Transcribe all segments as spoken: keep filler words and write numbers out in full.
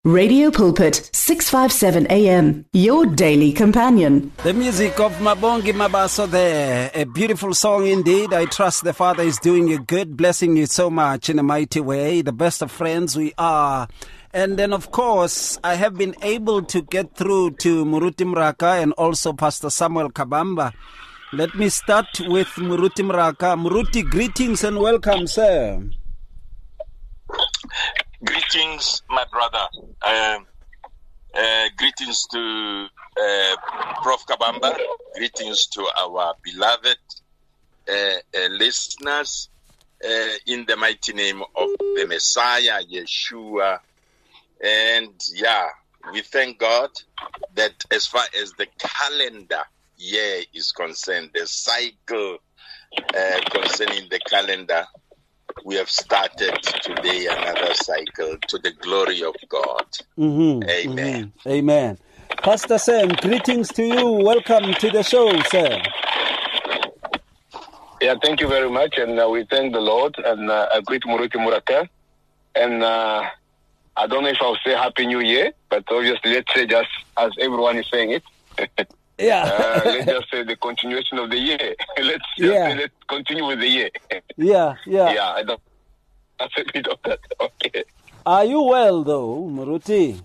Radio Pulpit, six fifty-seven A M, your daily companion. The music of Mabongi Mabaso there, a beautiful song indeed. I trust the Father is doing you good, blessing you so much in a mighty way. The best of friends we are. And then, of course, I have been able to get through to Muruti Mraka and also Pastor Samuel Kabamba. Let me start with Muruti Mraka. Muruti, greetings and welcome, sir. Greetings, my brother. Uh, uh, greetings to uh, Professor Kabamba. Greetings to our beloved uh, uh, listeners uh, in the mighty name of the Messiah, Yeshua. And yeah, we thank God that as far as the calendar year is concerned, the cycle uh, concerning the calendar, we have started today another cycle to the glory of God. Mm-hmm, Amen. Mm-hmm, amen. Pastor Sam, greetings to you. Welcome to the show, sir. Yeah, thank you very much. And uh, we thank the Lord. And uh, I greet Muruti Muraka. And uh, I don't know if I'll say Happy New Year, but obviously let's say just as everyone is saying it. Yeah. uh, let's just say the continuation of the year. let's just yeah. say let's continue with the year. yeah, yeah. Yeah, I don't. That's a bit of that. Okay. Are you well, though, Muruti?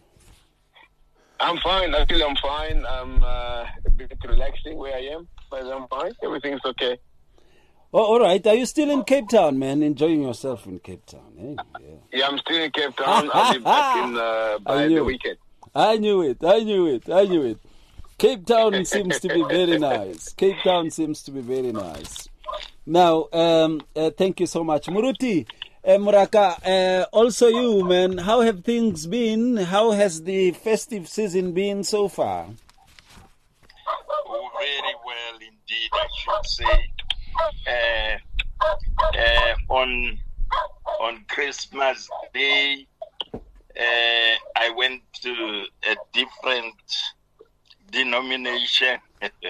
I'm fine. Actually, I'm fine. I'm uh, a bit relaxing where I am, but I'm fine. Everything's okay. Oh, all right. Are you still in Cape Town, man? Enjoying yourself in Cape Town, eh? Yeah, yeah I'm still in Cape Town. I'll be back in uh, by the weekend. I knew it. I knew it. I knew it. Cape Town seems to be very nice. Cape Town seems to be very nice. Now, um, uh, thank you so much. Muruti, uh, Muraka, uh, also you, man, how have things been? How has the festive season been so far? Oh, very well indeed, I should say. Uh, uh, on, on Christmas Day, uh, I went to a different denomination. yeah.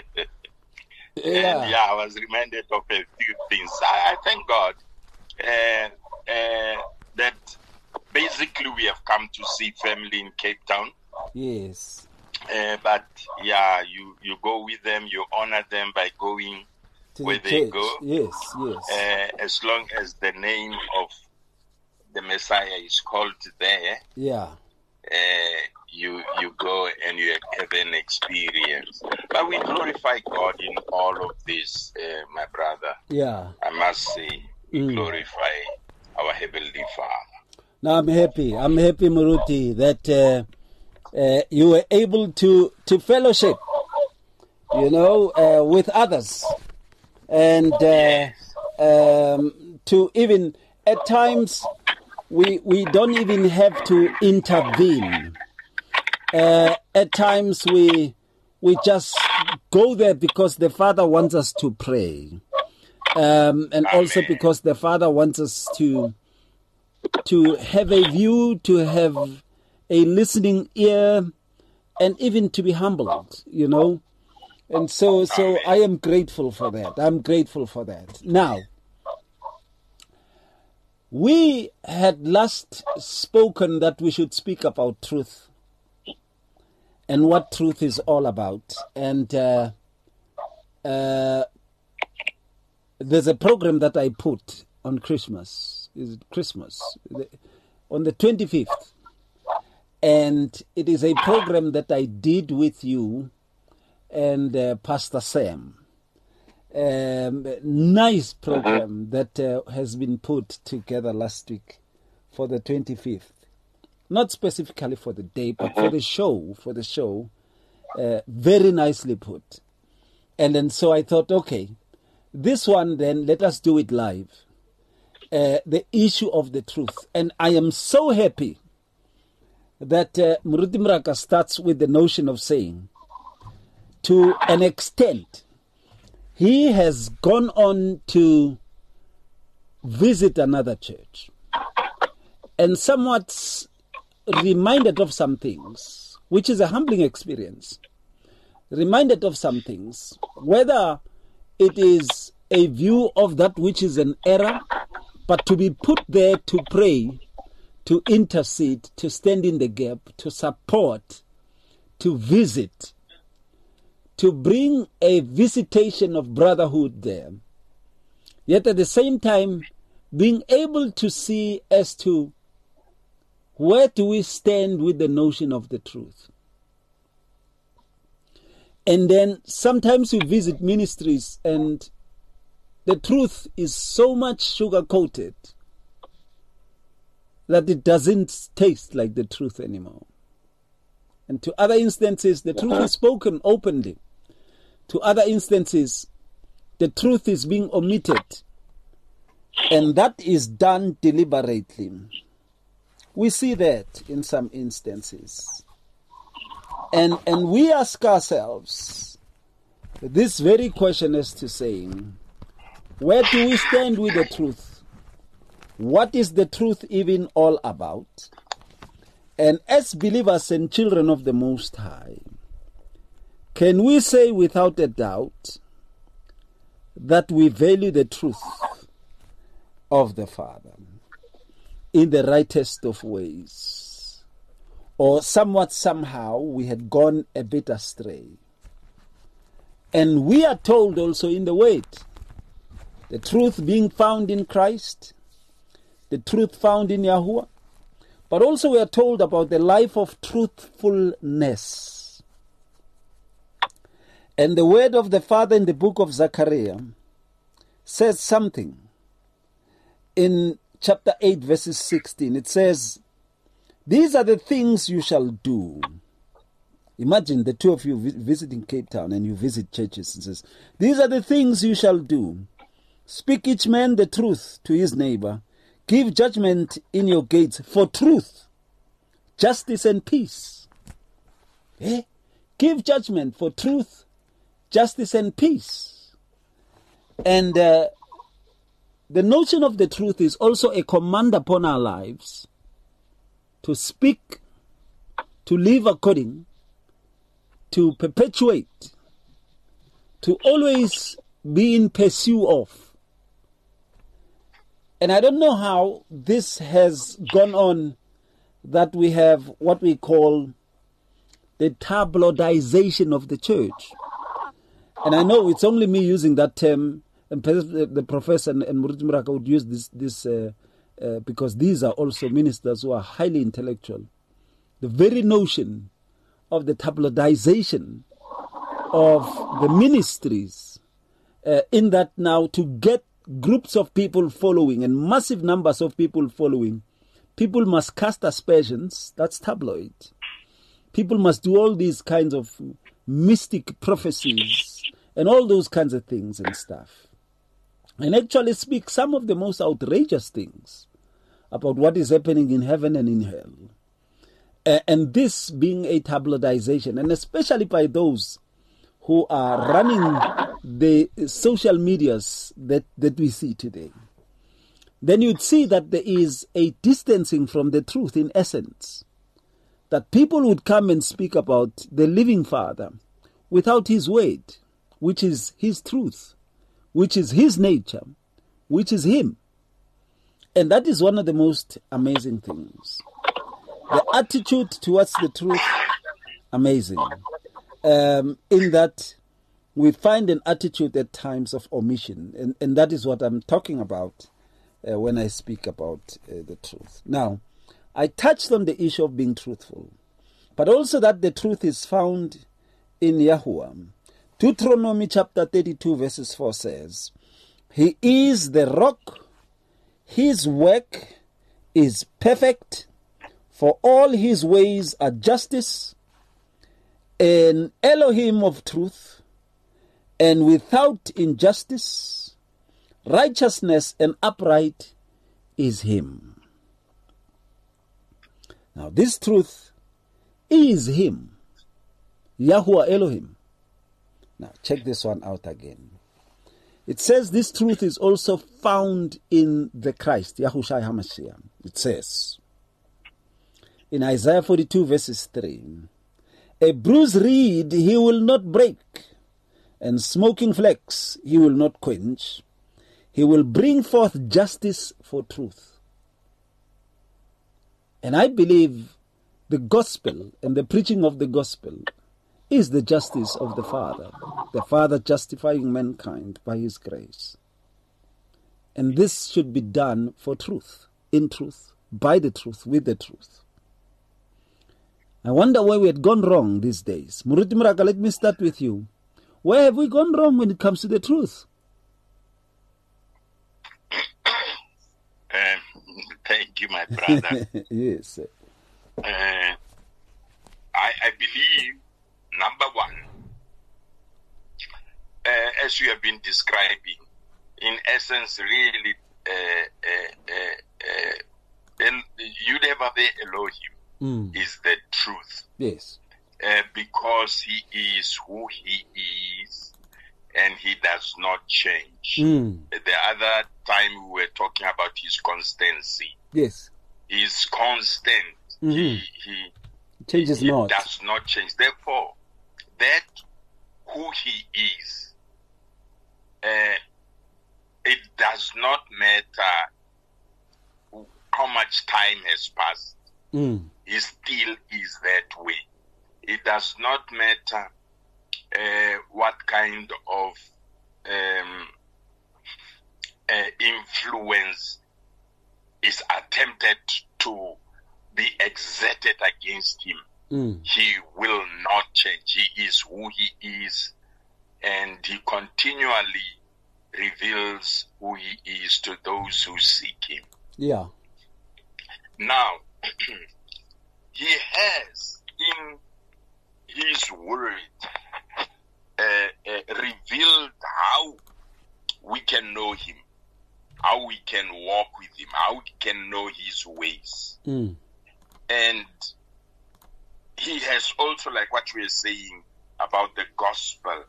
And yeah, I was reminded of a few things. I, I thank God uh, uh, that basically we have come to see family in Cape Town. Yes. Uh, but yeah, you, you go with them, you honor them by going to where the they church. go. Yes, yes. Uh, as long as the name of the Messiah is called there. Yeah. Uh, you you go and you have an experience. But we glorify God in all of this, uh, my brother. Yeah. I must say, we Mm. glorify our Heavenly Father. Now, I'm happy. I'm happy, Muruti, that uh, uh, you were able to, to fellowship, you know, uh, with others. And uh, um, to even, at times, we we don't even have to intervene. Uh, at times we we just go there because the Father wants us to pray, um, and also because the Father wants us to to have a view, to have a listening ear, and even to be humbled. You know, and so so I am grateful for that. I'm grateful for that. Now, we had last spoken that we should speak about truth and what truth is all about. And uh, uh, there's a program that I put on Christmas. Is it Christmas? On the twenty-fifth. And it is a program that I did with you and uh, Pastor Sam. Um, nice program that uh, has been put together last week for the twenty-fifth. Not specifically for the day, but for the show, for the show. Uh, very nicely put. And then so I thought, okay, this one then, let us do it live. Uh, the issue of the truth. And I am so happy that uh, Muruti Mraka starts with the notion of saying, to an extent, he has gone on to visit another church and somewhat reminded of some things, which is a humbling experience, reminded of some things, whether it is a view of that which is an error, but to be put there to pray, to intercede, to stand in the gap, to support, to visit, to bring a visitation of brotherhood there. Yet at the same time, being able to see as to where do we stand with the notion of the truth. And then sometimes we visit ministries and the truth is so much sugar-coated that it doesn't taste like the truth anymore. And to other instances, the truth is spoken openly. To other instances, the truth is being omitted. And that is done deliberately. We see that in some instances. And and we ask ourselves this very question as to saying, where do we stand with the truth? What is the truth even all about? And as believers and children of the Most High, can we say without a doubt that we value the truth of the Father in the rightest of ways? Or somewhat somehow we had gone a bit astray. And we are told also in the Word, the truth being found in Christ, the truth found in Yahuwah, but also we are told about the life of truthfulness. And the word of the Father in the book of Zechariah says something. In chapter eight, verses sixteen, it says, "These are the things you shall do." Imagine the two of you visiting Cape Town and you visit churches and says, "These are the things you shall do. Speak each man the truth to his neighbor. Give judgment in your gates for truth, justice, and peace." Eh? Give judgment for truth, justice, and peace. And uh, the notion of the truth is also a command upon our lives to speak, to live according, to perpetuate, to always be in pursuit of. And I don't know how this has gone on, that we have what we call the tabloidization of the church. And I know it's only me using that term, and the professor and Murithi Muraka would use this, this uh, uh, because these are also ministers who are highly intellectual. The very notion of the tabloidization of the ministries, uh, in that now to get groups of people following and massive numbers of people following, people must cast aspersions. That's tabloid. People must do all these kinds of mystic prophecies and all those kinds of things and stuff, and actually speak some of the most outrageous things about what is happening in heaven and in hell. Uh, and this being a tabloidization, and especially by those who are running the social medias that, that we see today, then you'd see that there is a distancing from the truth in essence. That people would come and speak about the living Father without his word, which is his truth, which is his nature, which is him. And that is one of the most amazing things. The attitude towards the truth, amazing. Um, in that we find an attitude at times of omission. And, and that is what I'm talking about uh, when I speak about uh, the truth. Now, I touched on the issue of being truthful, but also that the truth is found in Yahuwah. Deuteronomy chapter thirty-two verses four says, "He is the rock, his work is perfect, for all his ways are justice, an Elohim of truth, and without injustice, righteousness and upright is him." Now this truth is him, Yahuwah Elohim. Now check this one out again. It says this truth is also found in the Christ, Yahushua HaMashiach. It says in Isaiah forty-two verses three, "A bruised reed he will not break, and smoking flax he will not quench. He will bring forth justice for truth." And I believe the gospel and the preaching of the gospel is the justice of the Father, the Father justifying mankind by his grace. And this should be done for truth, in truth, by the truth, with the truth. I wonder where we had gone wrong these days. Moruti Moraka, let me start with you. Where have we gone wrong when it comes to the truth? Um, thank you, my brother. Yes. Uh, I, I believe, number one, uh, as you have been describing, in essence, really, uh, uh, uh, uh, Yudevave Elohim Mm. is the truth. Yes. Uh, because he is who he is and he does not change. Mm. The other time we were talking about his constancy. Yes. He's constant. Mm-hmm. He, he changes he not. does not change. Therefore, that who he is, uh, it does not matter how much time has passed. Mm. He still is that way. It does not matter uh, what kind of um, uh, influence is attempted to be exerted against him. Mm. He will not change. He is who he is, and he continually reveals who he is to those who seek him. Yeah. Now, he has in his word uh, uh, revealed how we can know him, how we can walk with him, how we can know his ways. Mm. And he has also, like what we are saying about the gospel,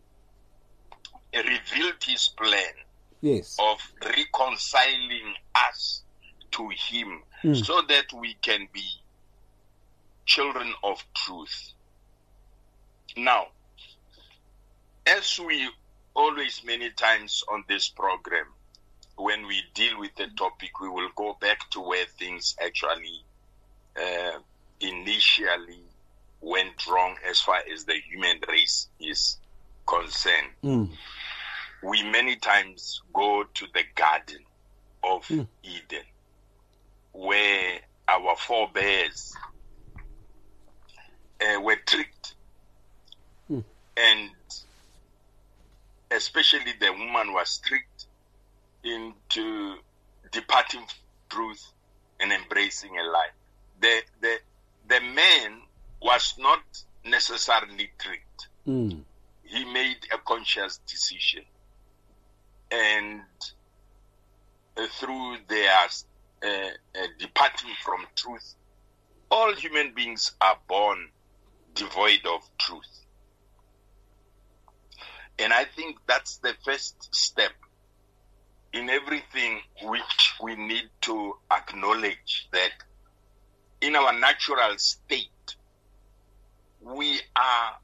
revealed his plan Yes. of reconciling us to him Mm. so that we can be children of truth. Now, as we always many times on this program, when we deal with the topic, we will go back to where things actually uh, initially went wrong as far as the human race is concerned. Mm. We many times go to the Garden of Mm. Eden, where our forebears uh, were tricked. Mm. And especially the woman was tricked into departing from truth and embracing a lie. The, the, the man was not necessarily tricked. Mm. He made a conscious decision. And uh, through their uh, uh, departing from truth, all human beings are born devoid of truth. And I think that's the first step in everything which we need to acknowledge, that in our natural state, we are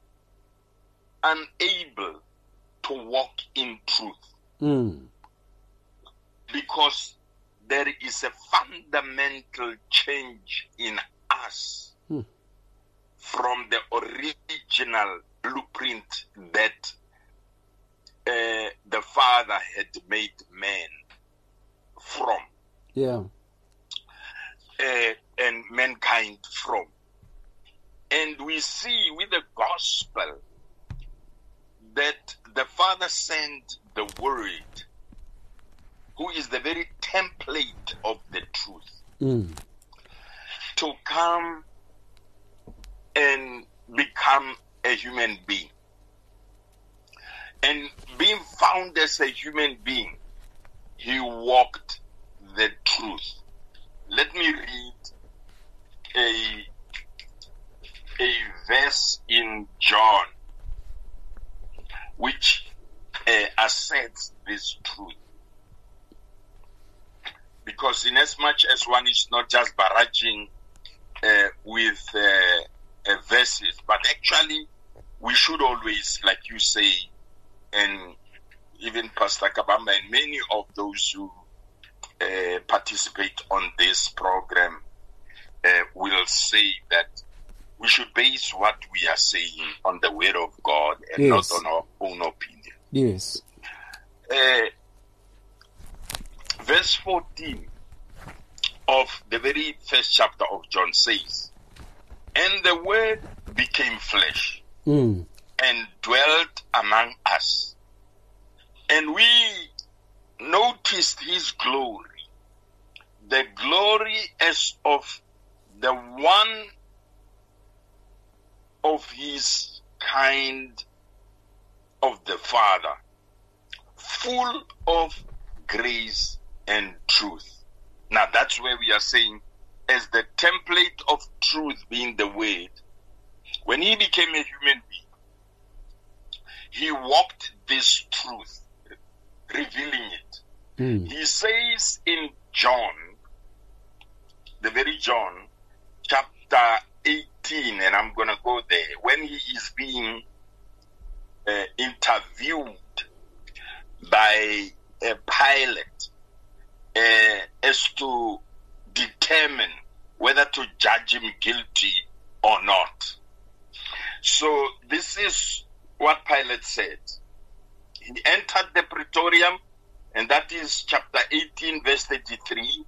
unable to walk in truth. Mm. Because there is a fundamental change in us Hmm. from the original blueprint that uh, the Father had made man from, Yeah. uh, and mankind from. And we see with the gospel that the Father sent the Word, who is the very template of the truth, Mm. to come and become a human being. And being found as a human being, he walked the truth. Let me read a, a verse in John which uh, asserts this truth. Because in as much as one is not just barraging uh, with uh, uh, verses, but actually we should always, like you say, and even Pastor Kabamba and many of those who uh, participate on this program uh, will say that we should base what we are saying on the word of God and Yes. not on our own opinion. Yes. Uh, verse fourteen of the very first chapter of John says, "And the word became flesh Mm. and dwelt among us. And we noticed his glory, the glory as of the one of his kind of the Father, full of grace and truth." Now that's where we are saying, as the template of truth being the word, when he became a human being, he walked this truth, revealing it. Mm. He says in John, the very John, chapter eighteen, and I'm going to go there, when he is being uh, interviewed by a Pilate uh, as to determine whether to judge him guilty or not. So this is what Pilate said. He entered the praetorium, and that is chapter eighteen, verse thirty-three,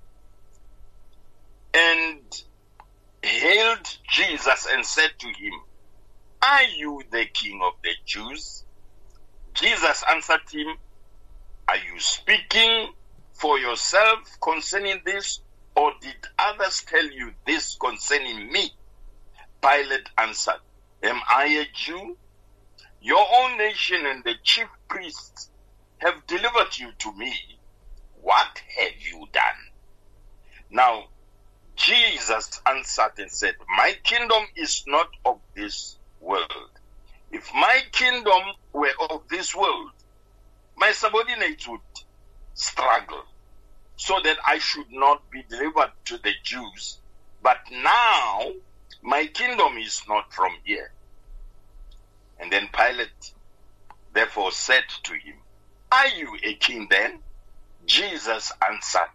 and hailed Jesus and said to him, "Are you the king of the Jews?" Jesus answered him, "Are you speaking for yourself concerning this, or did others tell you this concerning me?" Pilate answered, "Am I a Jew? Your own nation and the chief priests have delivered you to me. What have you done?" Now, Jesus answered and said, "My kingdom is not of this world. If my kingdom were of this world, my subordinates would struggle so that I should not be delivered to the Jews. But now my kingdom is not from here." And then Pilate therefore said to him, "Are you a king then?" Jesus answered,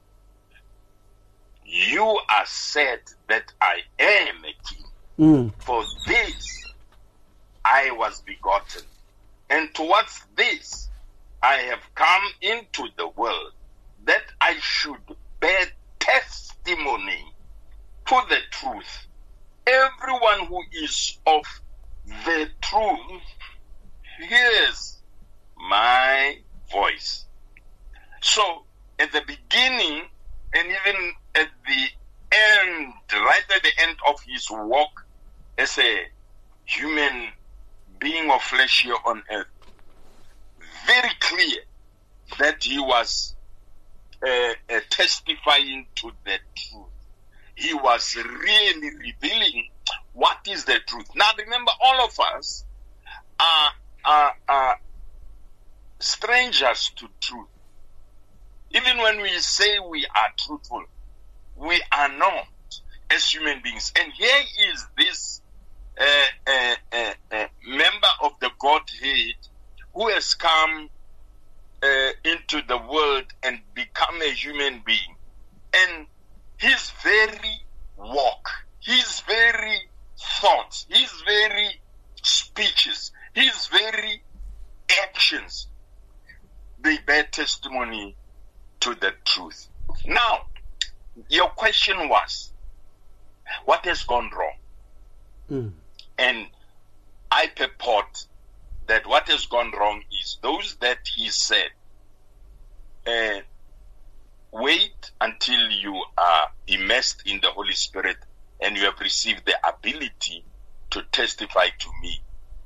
"You are said that I am a king. Mm. For this I was begotten, and towards this I have come into the world, that I should bear testimony to the truth. Everyone who is of the truth hears my voice." So at the beginning and even at the end, right at the end of his walk as a human being of flesh here on earth, very clear that he was uh, uh, testifying to the truth. He was really revealing what is the truth. Now remember, all of us are, are, are strangers to truth. Even when we say we are truthful, we are not as human beings. And here is this uh, uh, uh, uh, member of the Godhead who has come uh, into the world and become a human being. And his very walk, his very thoughts, his very speeches, his very actions, they bear testimony to the truth. Now, your question was, what has gone wrong? Mm. And I purport that what has gone wrong is those that he said, uh, wait until you are immersed in the Holy Spirit and you have received the ability to testify to me,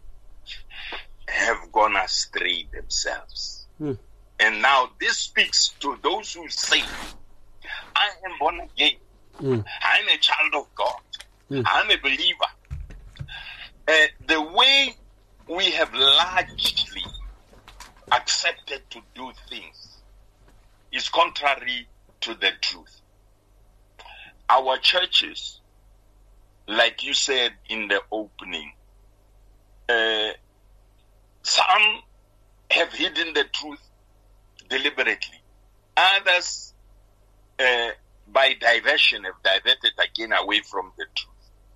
have gone astray themselves. Mm. And now this speaks to those who say, I am born again. Mm. I'm a child of God. Mm. I'm a believer. Uh, the way we have largely accepted to do things is contrary to the truth. Our churches, like you said in the opening, uh, some have hidden the truth deliberately. Others uh, by diversion, have diverted again away from the truth.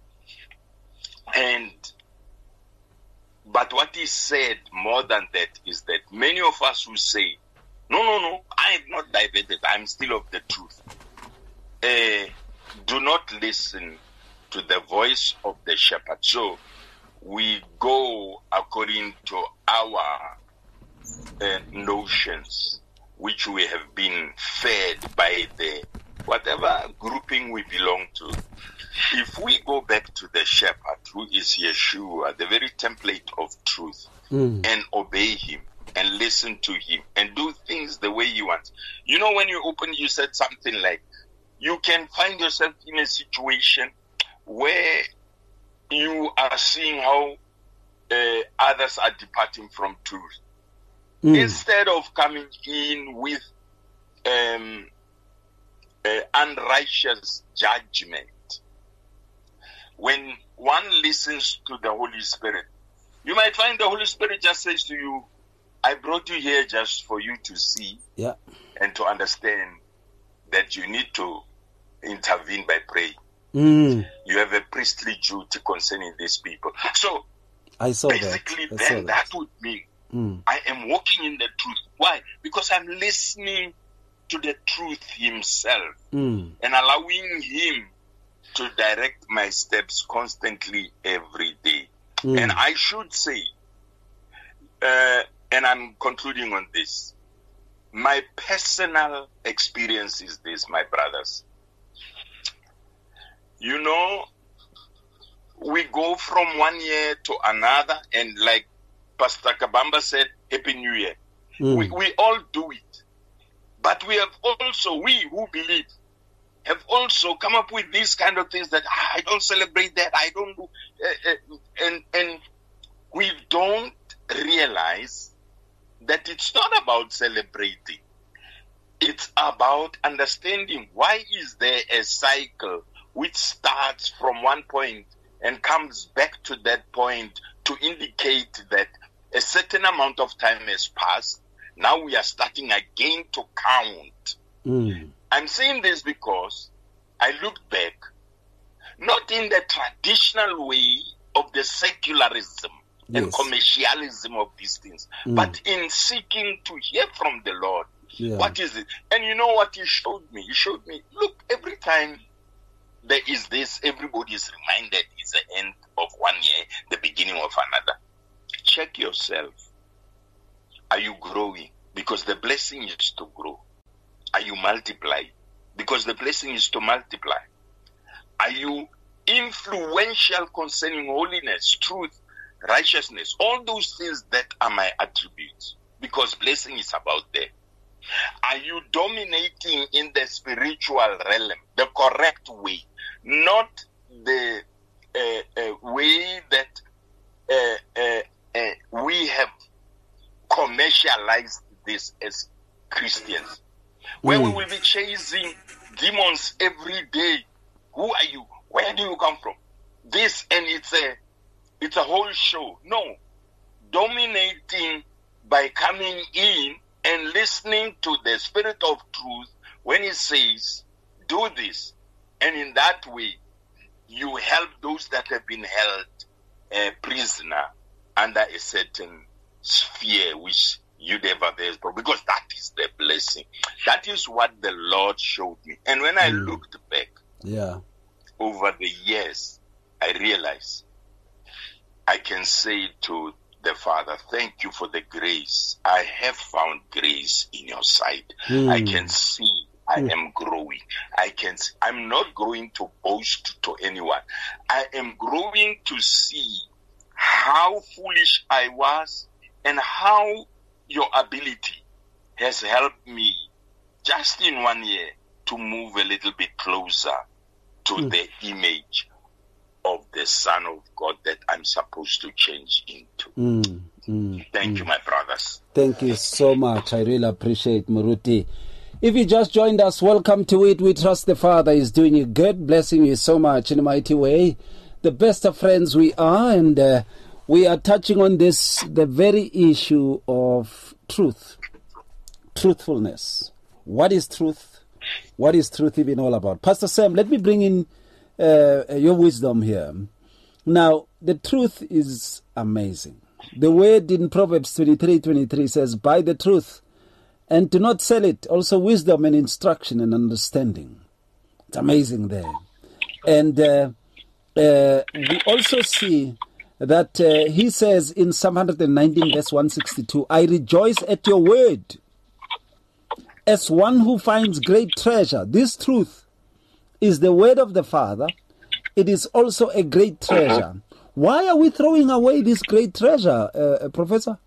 And but what is said more than that is that many of us who say, no, no, no, I have not diverted, I'm still of the truth, uh, do not listen to the voice of the shepherd. So we go according to our uh, notions, which we have been fed by the whatever grouping we belong to. If we go back to the shepherd, who is Yeshua, the very template of truth, mm. and obey him and listen to him and do things the way he wants. You know, when you open, you said something like, you can find yourself in a situation where you are seeing how uh, others are departing from truth. Mm. Instead of coming in with um, uh, unrighteous judgment, when one listens to the Holy Spirit, you might find the Holy Spirit just says to you, I brought you here just for you to see yeah. and to understand that you need to intervene by praying. Mm. You have a priestly duty concerning these people. So I saw basically that. then saw that. that would mean mm. I am walking in the truth. Why? Because I'm listening to the truth himself mm. and allowing him to direct my steps constantly every day. Mm. And I should say, uh, and I'm concluding on this, my personal experience is this, my brothers. You know, we go from one year to another, and like Pastor Kabamba said, Happy New Year. Mm. We, we all do it. But we have also, we who believe, have also come up with these kind of things that ah, I don't celebrate that, I don't do, uh, uh, and and we don't realize that it's not about celebrating. It's about understanding why is there a cycle which starts from one point and comes back to that point to indicate that a certain amount of time has passed. Now we are starting again to count. Mm. I'm saying this because I looked back, not in the traditional way of the secularism yes. and commercialism of these things, mm. but in seeking to hear from the Lord. Yeah. What is it? And you know what he showed me? He showed me, look, every time there is this, everybody is reminded it's the end of one year, the beginning of another. Check yourself. Are you growing? Because the blessing is to grow. Are you multiplying? Because the blessing is to multiply. Are you influential concerning holiness, truth, righteousness? All those things that are my attributes. Because blessing is about there. Are you dominating in the spiritual realm, the correct way, not the uh, uh, way that uh, uh, uh, we have commercialized this as Christians, where mm. we will be chasing demons every day. Who are you? Where do you come from? This, and it's a, it's a whole show. No, dominating by coming in and listening to the Spirit of truth when he says, do this. And in that way, you help those that have been held a prisoner under a certain sphere which you never there's because that is the blessing. That is what the Lord showed me. And when I mm. looked back yeah. over the years, I realized I can say to the Father, thank you for the grace. I have found grace in your sight. Mm. I can see I mm. am growing. I can see, I'm not growing to boast to anyone. I am growing to see how foolish I was and how your ability has helped me just in one year to move a little bit closer to mm. the image of the Son of God that I'm supposed to change into. Mm, mm, Thank mm. you, my brothers. Thank you so much. I really appreciate Muruti. If you just joined us, welcome to it. We trust the Father is doing you good, blessing you so much in a mighty way. The best of friends we are, and uh, we are touching on this, the very issue of truth, truthfulness. What is truth? What is truth even all about? Pastor Sam, let me bring in uh, your wisdom here. Now, the truth is amazing. The word in Proverbs twenty-three twenty-three says, buy the truth and do not sell it. Also wisdom and instruction and understanding. It's amazing there. And uh, uh, we also see that uh, he says in Psalm one nineteen verse one sixty-two, I rejoice at your word as one who finds great treasure. This truth is the word of the Father. It is also a great treasure. Why are we throwing away this great treasure, uh, Professor?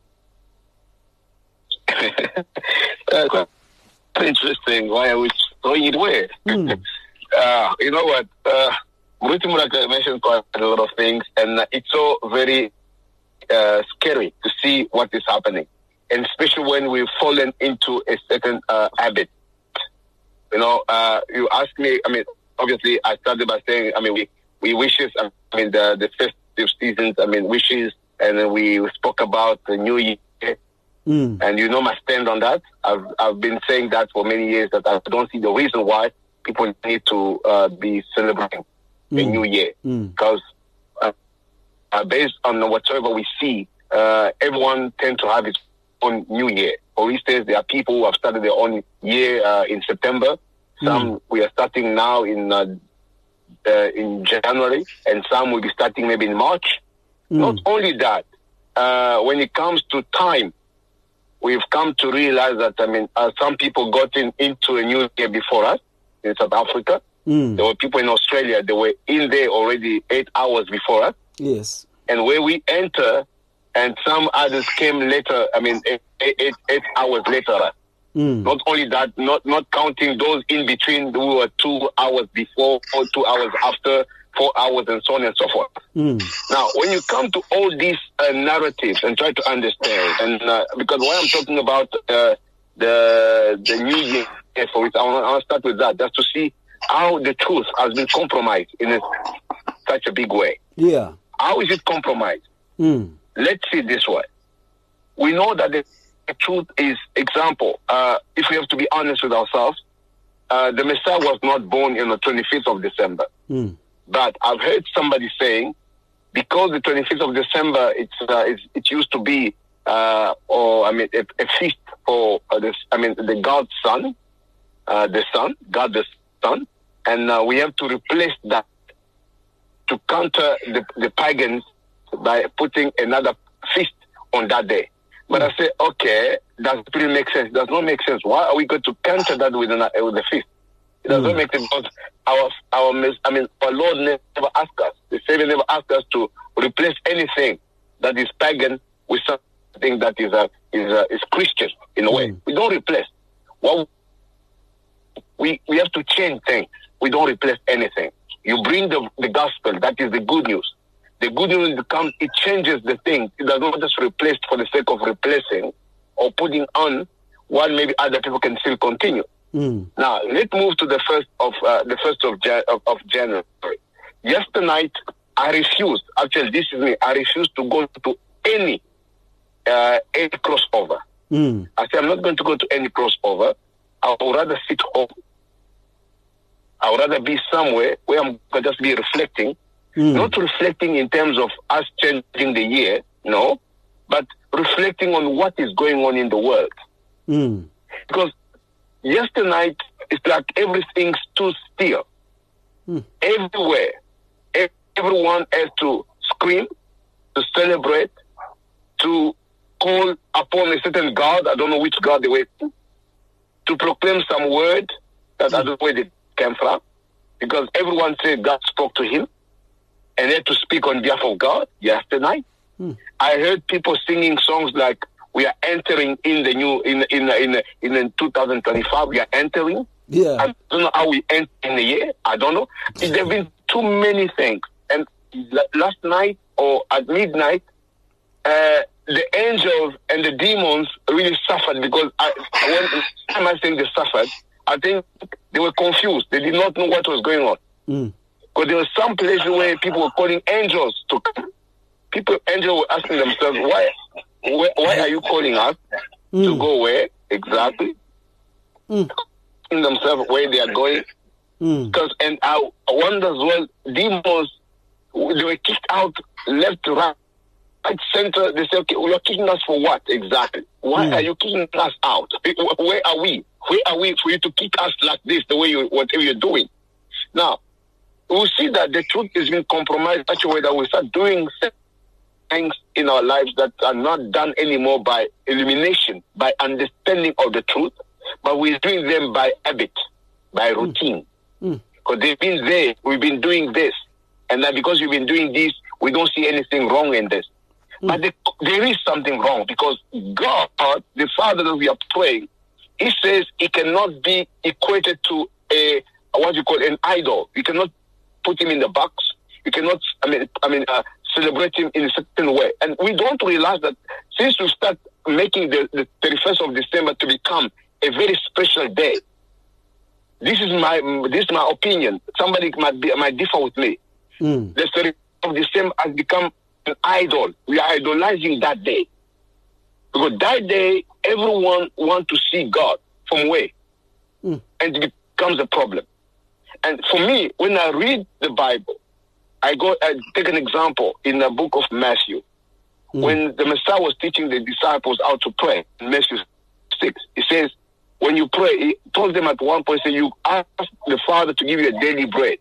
uh, quite interesting. Why are we throwing it away? Mm. uh, you know what? Uh, Murithi Muraka mentioned quite a lot of things, and it's so very uh, scary to see what is happening, and especially when we've fallen into a certain uh, habit. You know, uh, you ask me, I mean, obviously I started by saying, I mean, we, we wishes, I mean, the, the festive seasons, I mean, wishes, and then we spoke about the new year. Mm. And you know my stand on that. I've I've been saying that for many years, that I don't see the reason why people need to uh, be celebrating mm. the new year. Mm. Because uh, uh, based on whatever we see, uh, everyone tends to have its own new year. For instance, there are people who have started their own year uh, in September. Some mm. we are starting now in uh, uh, in January, and some will be starting maybe in March. Mm. Not only that, uh, when it comes to time, we've come to realize that, I mean, uh, some people got in, into a new year before us in South Africa. Mm. There were people in Australia, they were in there already eight hours before us. Yes. And where we enter, and some others came later, I mean, eight, eight, eight hours later. Mm. Not only that, not, not counting those in between who were two hours before or two hours after, four hours and so on and so forth. Mm. Now, when you come to all these uh, narratives and try to understand, and uh, because why I'm talking about uh, the the new year, for it, I want to start with that, just to see how the truth has been compromised in a, such a big way. Yeah. How is it compromised? Mm. Let's see this way. We know that the, the truth is, example, uh, if we have to be honest with ourselves, uh, the Messiah was not born on the twenty-fifth of December. Mm. But I've heard somebody saying, because the twenty-fifth of December, it's, uh, it's it used to be, uh, or I mean, a, a feast for uh, this. I mean, the God's Son, uh, the Son, God the Son, and uh, we have to replace that to counter the, the pagans by putting another feast on that day. But I say, okay, that really makes sense. It does not make sense. Why are we going to counter that with, an, uh, with a feast? It doesn't mm. make sense, because our, our, I mean, our Lord never asked us, the Savior never asked us to replace anything that is pagan with something that is a, is a, is Christian in a mm. way. We don't replace. Well, we, we have to change things. We don't replace anything. You bring the, the gospel, that is the good news. The good news comes, it changes the thing. It does not just replace for the sake of replacing or putting on what maybe other people can still continue. Mm. Now let's move to the first of uh, the first of, Jan- of of January. Yesterday night, I refused. Actually, this is me. I refused to go to any uh, any crossover. Mm. I said I'm not going to go to any crossover. I would rather sit home. I would rather be somewhere where I'm going to just be reflecting, mm. not reflecting in terms of us changing the year, no, but reflecting on what is going on in the world. Mm. Because yesterday night, it's like everything stood still. Hmm. Everywhere. Everyone has to scream, to celebrate, to call upon a certain God. I don't know which God they were to, to proclaim some word that hmm. I don't know where they came from. Because everyone said God spoke to him and had to speak on behalf of God yesterday night. Hmm. I heard people singing songs like, we are entering in the new, in in in in, in two thousand twenty-five. We are entering. Yeah. I don't know how we enter in the year. I don't know. There have been too many things. And last night or at midnight, uh, the angels and the demons really suffered, because I, when I'm saying they suffered, I think they were confused. They did not know what was going on. Mm. Because there was some places where people were calling angels to come. People, angels were asking themselves, why? Where, why are you calling us mm. to go where exactly? Mm. asking themselves where they are going. Because, mm. and I wonder as well, demons, they were kicked out left, right, right, center. They say, okay, you're kicking us for what exactly? Why mm. are you kicking us out? Where are we? Where are we for you to kick us like this, the way you, whatever you're doing? Now, we'll see that the truth is being compromised in such a way that we start doing things in our lives that are not done anymore by elimination, by understanding of the truth, but we're doing them by habit, by routine. Because mm. they've been there, we've been doing this. And that because we've been doing this, we don't see anything wrong in this. Mm. But the, there is something wrong, because God, the Father that we are praying, He says He cannot be equated to a, what you call an idol. You cannot put Him in the box. You cannot, I mean, I mean, uh, celebrate Him in a certain way. And we don't realize that since we start making the, the thirty-first of December to become a very special day, this is my this is my opinion. Somebody might be might differ with me. Mm. The thirty-first of December has become an idol. We are idolizing that day, because that day everyone wants to see God from where, mm. and it becomes a problem. And for me, when I read the Bible, I go I take an example in the book of Matthew, mm. when the Messiah was teaching the disciples how to pray in Matthew six. He says, when you pray, He told them at one point, say, you ask the Father to give you a daily bread.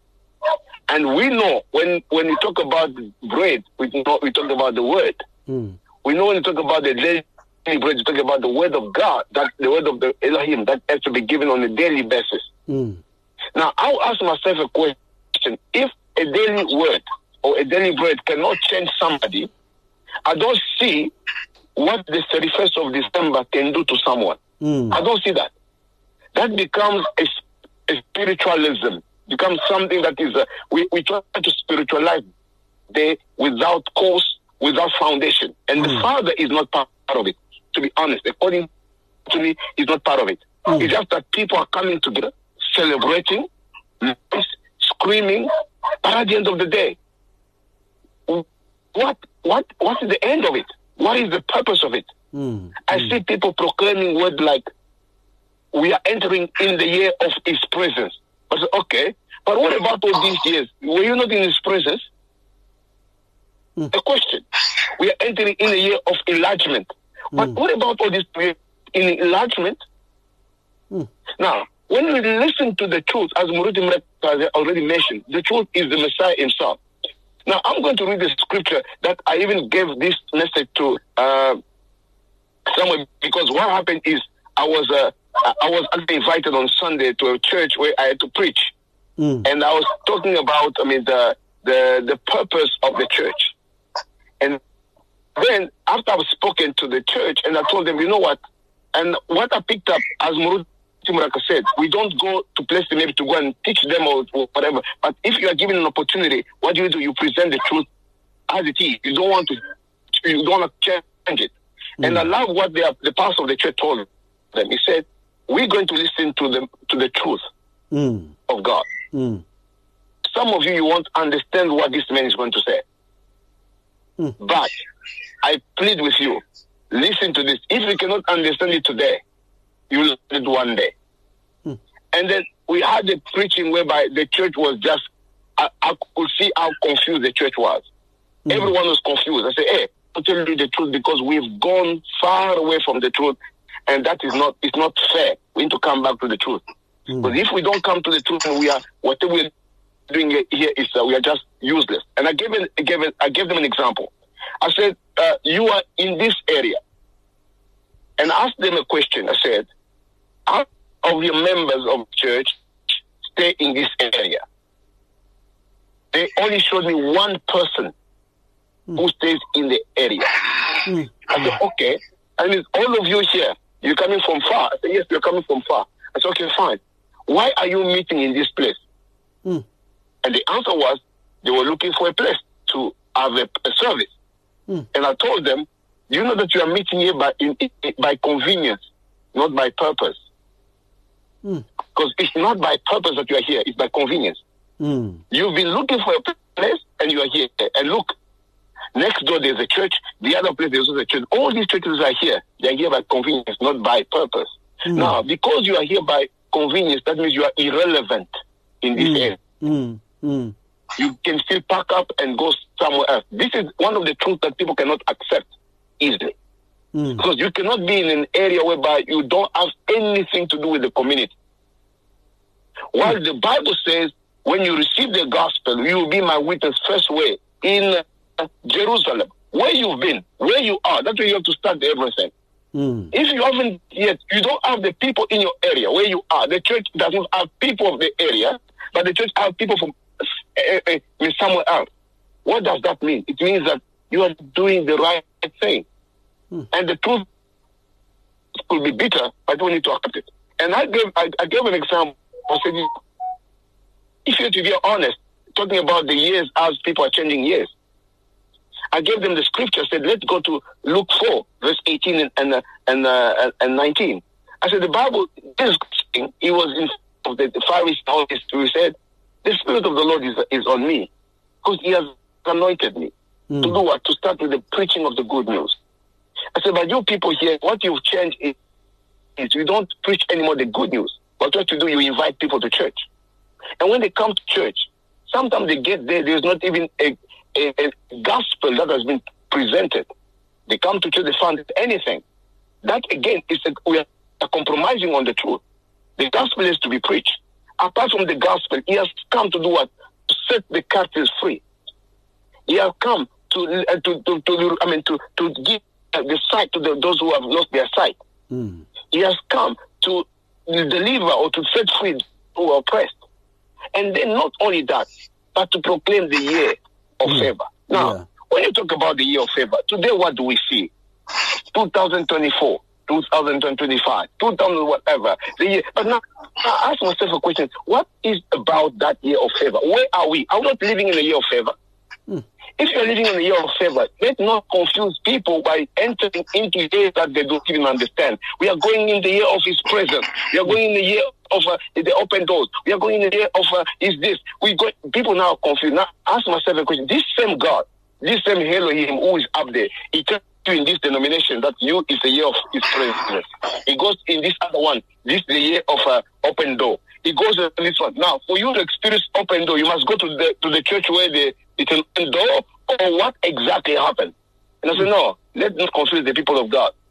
And we know when when we talk about bread, we know, we talk about the word. Mm. We know when we talk about the daily bread, we talk about the word of God, that the word of the Elohim that has to be given on a daily basis. Mm. Now, I'll ask myself a question: if a daily word or a daily bread cannot change somebody, I don't see what the thirty-first of December can do to someone. Mm. I don't see that. That becomes a, a spiritualism, becomes something that is, uh, we, we try to spiritualize day without cause, without foundation. And mm. the Father is not part of it, to be honest. According to me, he's not part of it. Mm. It's just that people are coming together, celebrating, screaming, but at the end of the day, what, what, what is the end of it? What is the purpose of it? Mm. I mm. see people proclaiming words like, we are entering in the year of His presence. But okay, but what about all these years? Were you not in His presence? Mm. A question. We are entering in the year of enlargement. But mm. what about all this year in enlargement? Mm. Now, when we listen to the truth, as Muruti has already mentioned, the truth is the Messiah Himself. Now, I'm going to read the scripture that I even gave this message to uh, someone, because what happened is I was uh, I was actually invited on Sunday to a church where I had to preach, mm. and I was talking about I mean the the the purpose of the church. And then after I've spoken to the church, and I told them, you know what, and what I picked up, as Muruti Muraka said, we don't go to places maybe to go and teach them or, or whatever. But if you are given an opportunity, what do you do? You present the truth as it is. You don't want to, you don't want to change it. Mm. And I love what the, the pastor of the church told them. He said, we're going to listen to the, to the truth mm. of God. Mm. Some of you, you won't understand what this man is going to say. Mm. But I plead with you, listen to this. If you cannot understand it today, you will learn it one day. Hmm. And then we had the preaching whereby the church was just, I, I could see how confused the church was. Hmm. Everyone was confused. I said, hey, I'll tell you the truth, because we've gone far away from the truth, and that is not, it's not fair. We need to come back to the truth. Hmm. Because if we don't come to the truth, and we are, whatever we're doing here is, uh, we are just useless. And I gave, it, I, gave it, I gave them an example. I said, uh, you are in this area. And I asked them a question. I said, how of your members of church stay in this area? They only showed me one person mm. who stays in the area. Mm. I said, okay. And it's all of you here. You're coming from far. I said, yes, we're coming from far. I said, okay, fine. Why are you meeting in this place? Mm. And the answer was, they were looking for a place to have a, a service. Mm. And I told them, you know that you are meeting here by, in, by convenience, not by purpose. Mm. Because it's not by purpose that you are here, it's by convenience. Mm. You've been looking for a place and you are here. And look, next door there's a church, the other place there's also a church. All these churches are here. They are here by convenience, not by purpose. Mm. Now, because you are here by convenience, that means you are irrelevant in this Mm. area. Mm. Mm. You can still pack up and go somewhere else. This is one of the truths that people cannot accept easily. Mm. Because you cannot be in an area whereby you don't have anything to do with the community. While mm. the Bible says, when you receive the gospel, you will be my witness first way in uh, Jerusalem. Where you've been, where you are, that's where you have to start everything. Mm. If you haven't yet, you don't have the people in your area where you are. The church doesn't have people of the area, but the church has people from uh, uh, somewhere else. What does that mean? It means that you are doing the right thing. Mm. And the truth could be bitter, but we need to accept it. And I gave, I, I gave an example. I said, if you're to be honest, talking about the years as people are changing years, I gave them the scripture. I said, let's go to Luke four, verse eighteen and and uh, and, uh, and nineteen. I said, the Bible, this thing, he was in of the, the Pharisees. He said, the Spirit of the Lord is is on me, because He has anointed me mm. to do what? To start with the preaching of the good news. I said, but you people here, what you've changed is, is you don't preach anymore the good news. But what you do, you invite people to church. And when they come to church, sometimes they get there, there's not even a A, a gospel that has been presented. They come to church, they find anything. That again is a, we are compromising on the truth. The gospel is to be preached. Apart from the gospel, He has come to do what? To set the captives free. He has come to uh, to, to, to I mean to to give uh, the sight to the, those who have lost their sight. Mm. He has come to deliver or to set free those who are oppressed. And then not only that, but to proclaim the year of mm. favor. Now, yeah. when you talk about the year of favor, today what do we see? twenty twenty-four, twenty twenty-five, two thousand whatever. The year. But now, I ask myself a question. What is about that year of favor? Where are we? Are we not living in a year of favor? Mm. If you're living in a year of favor, let's not confuse people by entering into years that they don't even understand. We are going in the year of His presence. We are going in the year of uh, the open doors. We are going in the year of uh, is this. We go. People now are confused. Now ask myself a question. This same God, this same Elohim who is up there, He tells you in this denomination that you is the year of His presence. He goes in this other one. This is the year of uh, open door. He goes in this one. Now, for you to experience open door, you must go to the to the church where the it's an open door. Or what exactly happened? And I said, no, let's not confuse the people of God.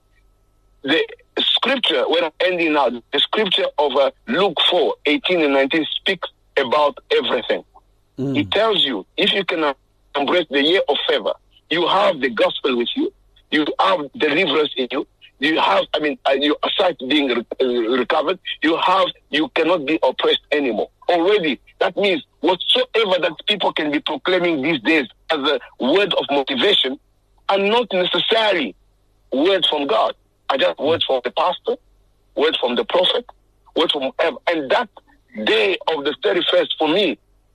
The scripture, when I'm ending now, the scripture of uh, Luke four, eighteen and nineteen speaks about everything. Mm. It tells you, if you can embrace the year of favor, you have the gospel with you, you have deliverance in you, you have, I mean, uh, your sight being re- uh, recovered, you have, you cannot be oppressed anymore. Already, that means whatsoever that people can be proclaiming these days as a word of motivation are not necessarily words from God. Are just words from the pastor, words from the prophet, words from whoever. And that day of the thirty-first, for me,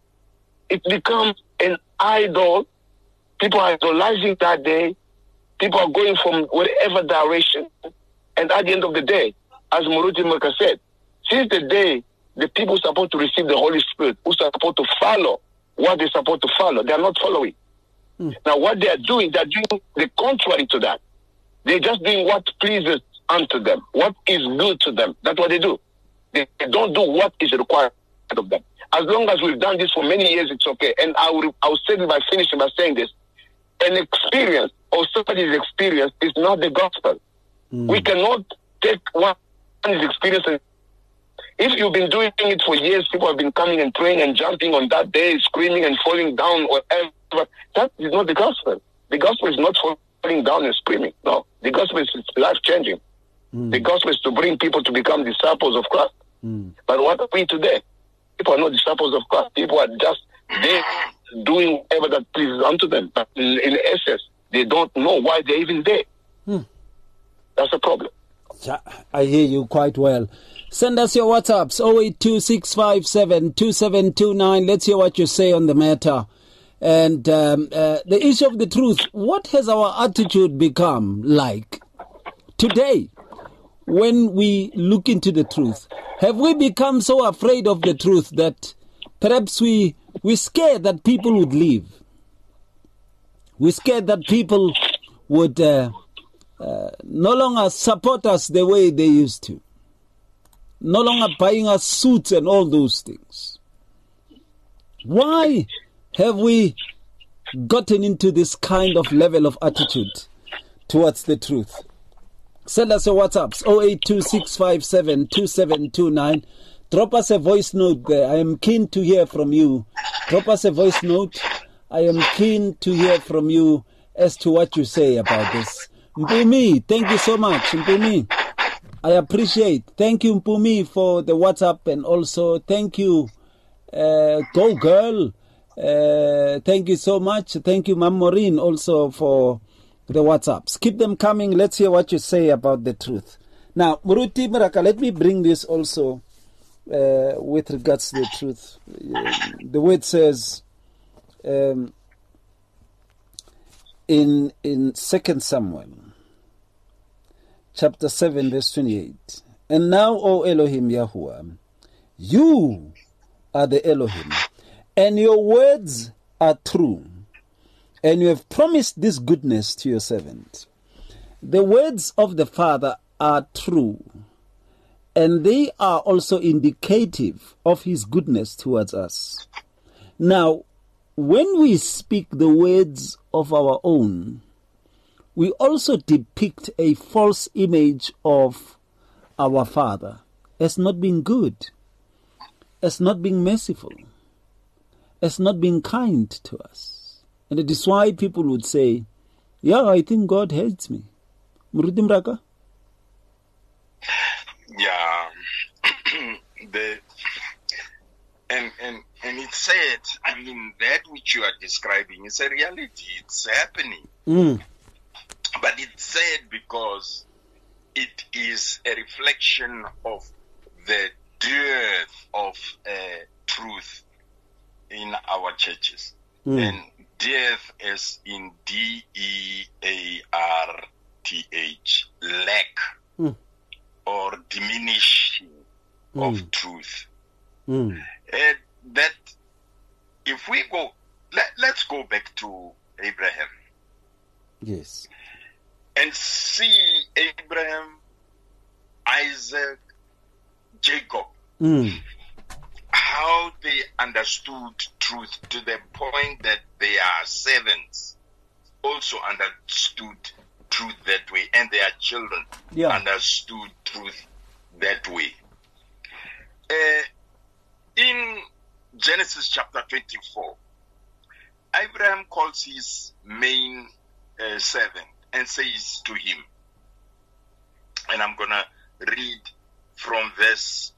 it becomes an idol. People are idolizing that day. People are going from whatever direction. And at the end of the day, as Muruti Murka said, since the day the people supposed to receive the Holy Spirit, who are supposed to follow what they're supposed to follow, they are not following. Mm. Now, what they are doing, they're doing the contrary to that. They're just doing what pleases unto them, what is good to them. That's what they do. They, they don't do what is required of them. As long as we've done this for many years, it's okay. And I will, I will say it by finishing by saying this. An experience or somebody's experience is not the gospel. Mm. We cannot take one's experience and if you've been doing it for years, people have been coming and praying and jumping on that day, screaming and falling down, whatever. That is not the gospel. The gospel is not falling down and screaming. No, the gospel is life-changing. Mm. The gospel is to bring people to become disciples of Christ. Mm. But what are we today? People are not disciples of Christ. People are just there doing whatever that pleases unto them. But in, in essence, they don't know why they're even there. Mm. That's a problem. Yeah, I hear you quite well. Send us your WhatsApps, oh eight two six five seven two seven two nine. Let's hear what you say on the matter. And um, uh, the issue of the truth, what has our attitude become like today when we look into the truth? Have we become so afraid of the truth that perhaps we, we're scared that people would leave? We're scared that people would uh, uh, no longer support us the way they used to. no longer buying us suits and all those things. Why have we gotten into this kind of level of attitude towards the truth? Send us your WhatsApps, oh eight two six five seven two seven two nine. Drop us a voice note there. I am keen to hear from you. Drop us a voice note. I am keen to hear from you as to what you say about this. Mpumi, thank you so much, Mpumi. I appreciate. Thank you, Mpumi, for the WhatsApp, and also thank you, uh, Go Girl. Uh, thank you so much. Thank you, Mam Maureen, also for the WhatsApps. Keep them coming. Let's hear what you say about the truth. Now, Muruti Muraka, let me bring this also uh, with regards to the truth. Uh, the word says um, in in Second Samuel, chapter seven, verse twenty-eight. And now, O Elohim Yahuwah, you are the Elohim, and your words are true, and you have promised this goodness to your servant. The words of the Father are true, and they are also indicative of his goodness towards us. Now, when we speak the words of our own, we also depict a false image of our Father as not being good, as not being merciful, as not being kind to us. And it is why people would say, yeah, I think God hates me. Muruti Mraka? Yeah. the and and and it's said, I mean, that which you are describing is a reality. It's happening. Mm. But it's said because it is a reflection of the dearth of uh, truth in our churches. Mm. And dearth is in D E A R T H, lack Mm. or diminishing Mm. of truth. Mm. And that, if we go, let, let's go back to Abraham Yes. and see Abraham, Isaac, Jacob, Mm. how they understood truth to the point that their servants also understood truth that way, and their children Yeah. understood truth that way. Uh, in Genesis chapter twenty-four, Abraham calls his main uh, servant and says to him, and I'm going to read from verse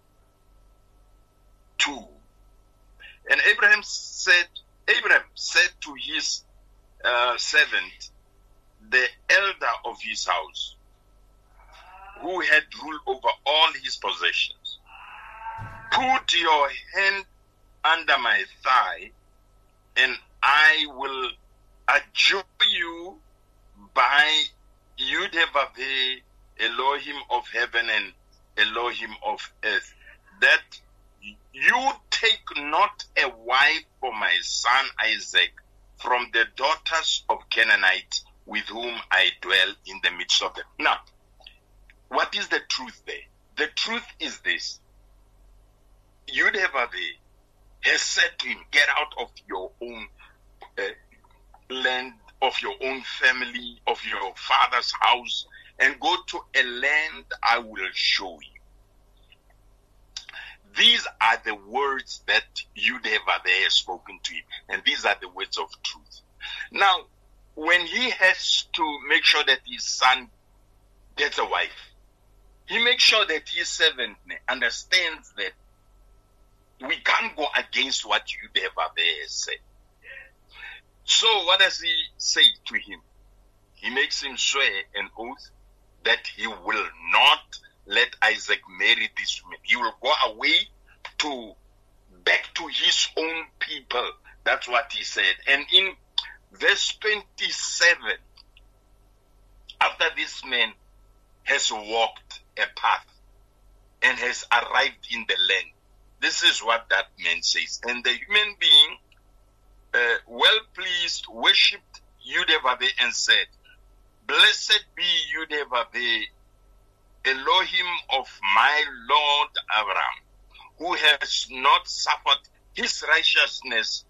two. And Abraham said, Abraham said to his uh, servant, the elder of his house, who had rule over all his possessions, put your hand under my thigh, and I will adjure you by Yud-Heh-Vaveh, Elohim of heaven and Elohim of earth, that you take not a wife for my son Isaac from the daughters of Canaanites with whom I dwell in the midst of them. Now, what is the truth there? The truth is this. Yud-Heh-Vaveh has said to him, get out of your own uh, land, of your own family, of your father's house, and go to a land I will show you. These are the words that Yud-Heh-Vaveh has spoken to him, and these are the words of truth. Now, when he has to make sure that his son gets a wife, he makes sure that his servant understands that we can't go against what Yud-Heh-Vaveh has said. So what does he say to him? He makes him swear an oath that he will not let Isaac marry this woman. He will go away to back to his own people. That's what he said. And in verse twenty-seven, after this man has walked a path and has arrived in the land, this is what that man says. And the human being, uh, well pleased, worshipped Yud-Heh-Vaveh and said, blessed be Yud-Heh-Vaveh, Elohim of my Lord Abraham, who has not suffered his righteousness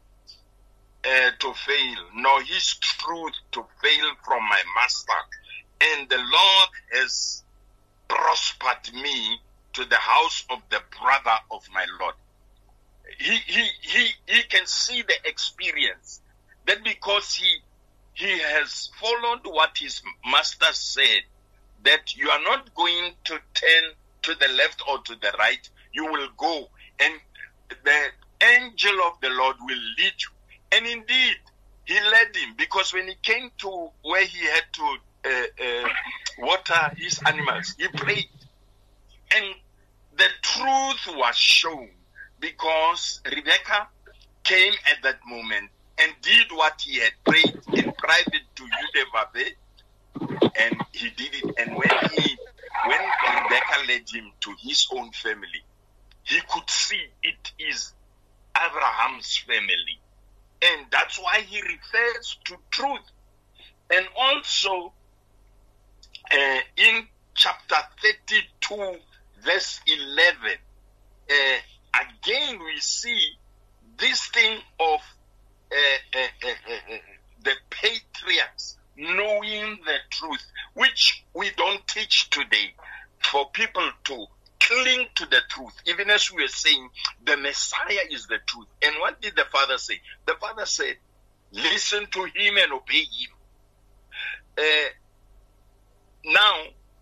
uh, to fail, nor his truth to fail from my master. And the Lord has prospered me to the house of the brother of my Lord. He, he, he, he can see the experience that because he, he has followed what his master said, that you are not going to turn to the left or to the right, you will go, and the angel of the Lord will lead you. And indeed, he led him, because when he came to where he had to uh, uh, water his animals, he prayed. And the truth was shown, because Rebecca came at that moment and did what he had prayed in private to Yudevave, and he did it. And when he, when Rebecca led him to his own family, he could see it is Abraham's family. And that's why he refers to truth. And also, uh, in chapter thirty-two, verse eleven, uh, again we see this thing of uh, uh, uh, uh, the patriarchs knowing the truth, which we don't teach today, for people to cling to the truth. Even as we were saying, the Messiah is the truth. And what did the Father say? The Father said, listen to him and obey him. Uh, now,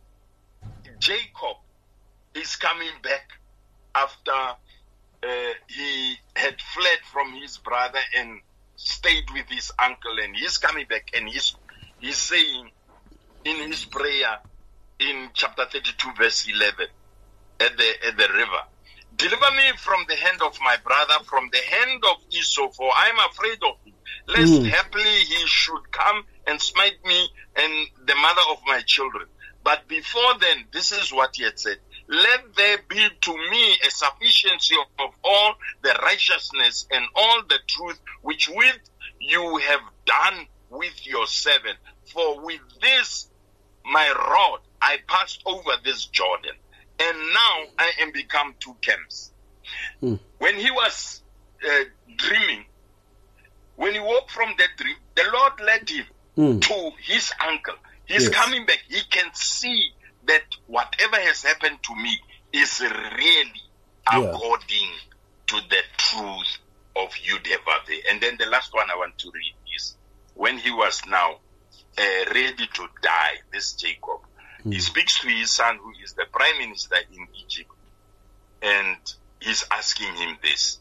Jacob is coming back after uh, he had fled from his brother and stayed with his uncle, and he's coming back, and he's, he's saying in his prayer in chapter thirty-two, verse eleven, at the, at the river, deliver me from the hand of my brother, from the hand of Esau, for I am afraid of him, lest mm. haply he should come and smite me and the mother of my children. But before then, this is what he had said, let there be to me a sufficiency of, of all the righteousness and all the truth which with you have done with your servant. For with this my rod I passed over this Jordan, and now I am become two camps. Mm. When he was uh, dreaming, when he woke from that dream, the Lord led him mm. to his uncle. He's yes. coming back. He can see that whatever has happened to me is really yeah. according to the truth of Yudevave. And then the last one I want to read is when he was now uh, ready to die, this Jacob, mm. he speaks to his son, who is the prime minister in Egypt, and he's asking him this.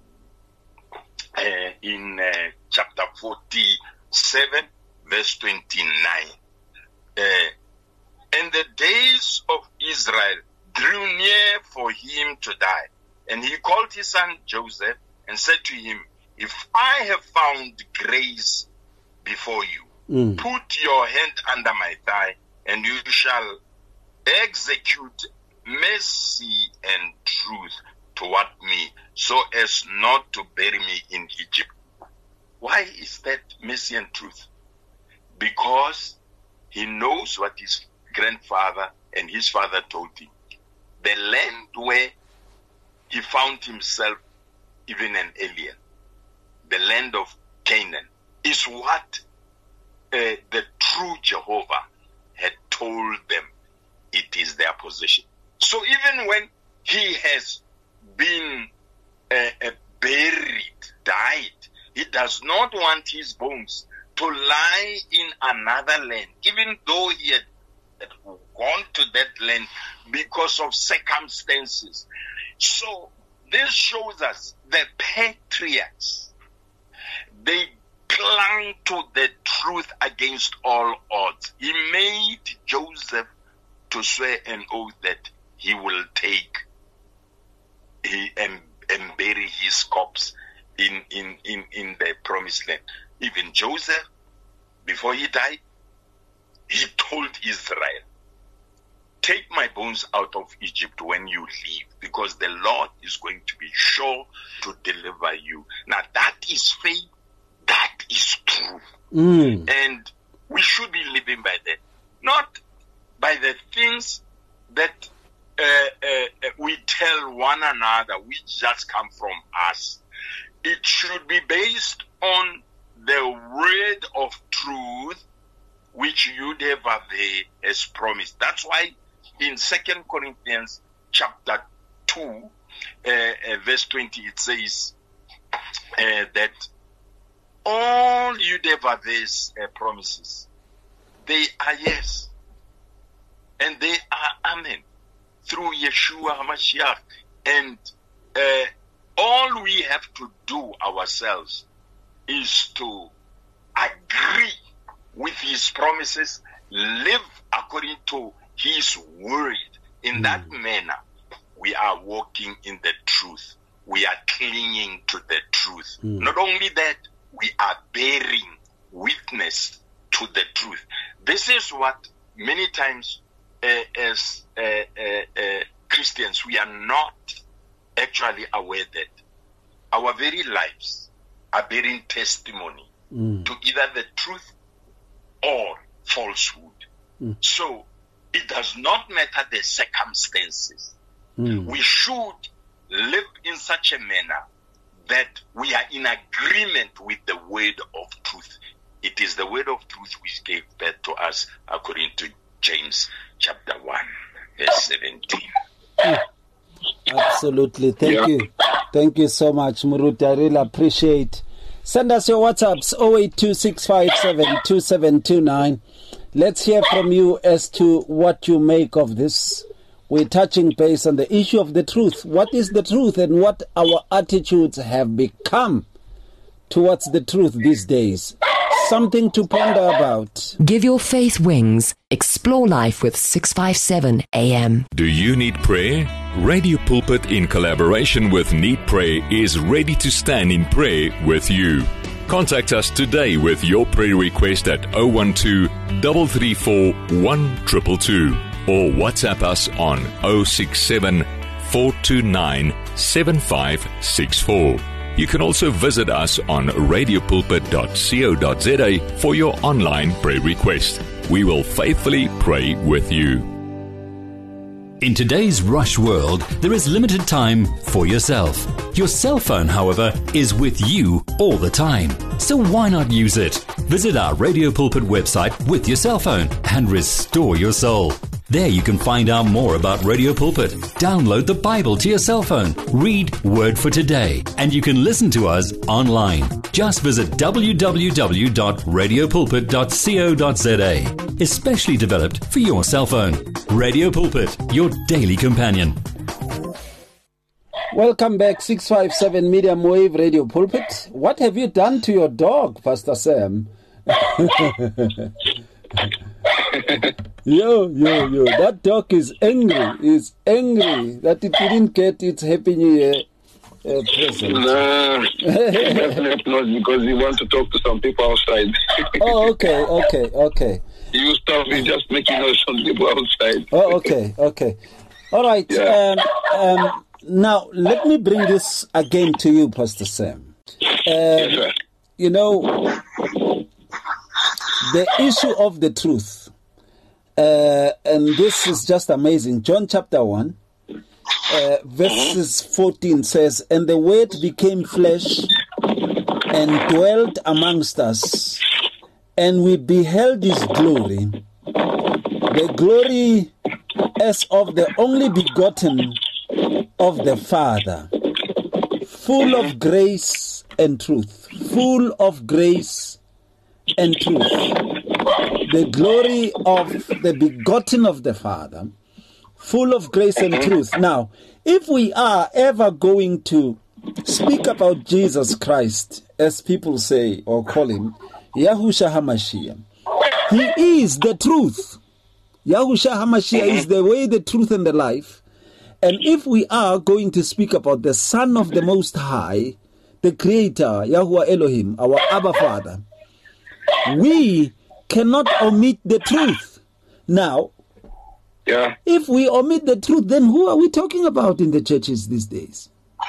Uh, in uh, chapter forty-seven, verse twenty-nine, uh, and the days of Israel drew near for him to die. And he called his son Joseph and said to him, if I have found grace before you, mm. put your hand under my thigh, and you shall execute mercy and truth toward me, so as not to bury me in Egypt. Why is that mercy and truth? Because he knows what his grandfather and his father told him. The land where he found himself even an alien, the land of Canaan, is what uh, the true Jehovah had told them it is their possession. So even when he has been uh, uh, buried, died, he does not want his bones to lie in another land, even though he had, had gone to that land because of circumstances. So this shows us the patriarchs, they clung to the truth against all odds. He made Joseph to swear an oath that he will take he, and, and bury his corpse in, in, in, in the promised land. Even Joseph, before he died, he told Israel, take my bones out of Egypt when you leave, because the Lord is going to be sure to deliver you. Now that is faith, that is truth. Mm. And we should be living by that. Not by the things that uh, uh, we tell one another, which just come from us. It should be based on the word of truth, which Yudevave has promised. That's why in Second Corinthians chapter two, uh, uh, verse twenty, it says uh, that all Yudevave's uh, promises, they are yes, and they are amen, through Yeshua HaMashiach. And uh, all we have to do ourselves is to agree with his promises, live according to his word. In mm. that manner, we are walking in the truth. We are clinging to the truth. Mm. Not only that, we are bearing witness to the truth. This is what many times uh, as uh, uh, uh, Christians, we are not actually aware that our very lives are bearing testimony mm. to either the truth or falsehood. Mm. So it does not matter the circumstances. Mm. We should live in such a manner that we are in agreement with the word of truth. It is the word of truth which gave birth to us, according to James chapter one, verse seventeen. Mm. Absolutely. Thank yeah. you. Thank you so much, Muruti. I really appreciate. Send us your WhatsApps, zero eight two six five seven two seven two nine. Let's hear from you as to what you make of this. We're touching base on the issue of the truth. What is the truth and what our attitudes have become towards the truth these days? Something to ponder about. Give your faith wings. Explore life with six fifty-seven A M. Do you need prayer? Radio Pulpit, in collaboration with Need Pray, is ready to stand in prayer with you. Contact us today with your prayer request at zero one two, three three four, one two two two or WhatsApp us on zero six seven, four two nine, seven five six four. You can also visit us on radio pulpit dot co dot za for your online prayer request. We will faithfully pray with you. In today's rush world, there is limited time for yourself. Your cell phone, however, is with you all the time. So why not use it? Visit our Radio Pulpit website with your cell phone and restore your soul. There you can find out more about Radio Pulpit. Download the Bible to your cell phone. Read Word for Today. And you can listen to us online. Just visit w w w dot radio pulpit dot co dot za. Especially developed for your cell phone. Radio Pulpit, your daily companion. Welcome back, six fifty-seven Medium Wave Radio Pulpit. What have you done to your dog, Pastor Sam? Yo, yo, yo, that dog is angry. Is angry that it didn't get its Happy New Year uh, present. No, definitely not, because he wants to talk to some people outside. Oh, okay, okay, okay. You stop me just making noise on people outside. Oh, okay, okay. All right. Yeah. Um, um, now, let me bring this again to you, Pastor Sam. Um, Yes, sir. You know, the issue of the truth. Uh, and this is just amazing. John chapter one, uh, verses fourteen says, "And the Word became flesh and dwelt amongst us, and we beheld his glory, the glory as of the only begotten of the Father, full of grace and truth." Full of grace and truth. The glory of the begotten of the Father, full of grace and truth. Now, if we are ever going to speak about Jesus Christ, as people say or call him, Yahushua HaMashiach, he is the truth. Yahushua HaMashiach is the way, the truth, and the life. And if we are going to speak about the Son of the Most High, the Creator, Yahuwah Elohim, our Abba Father, we cannot omit the truth. Now, Yeah. if we omit the truth, then who are we talking about in the churches these days?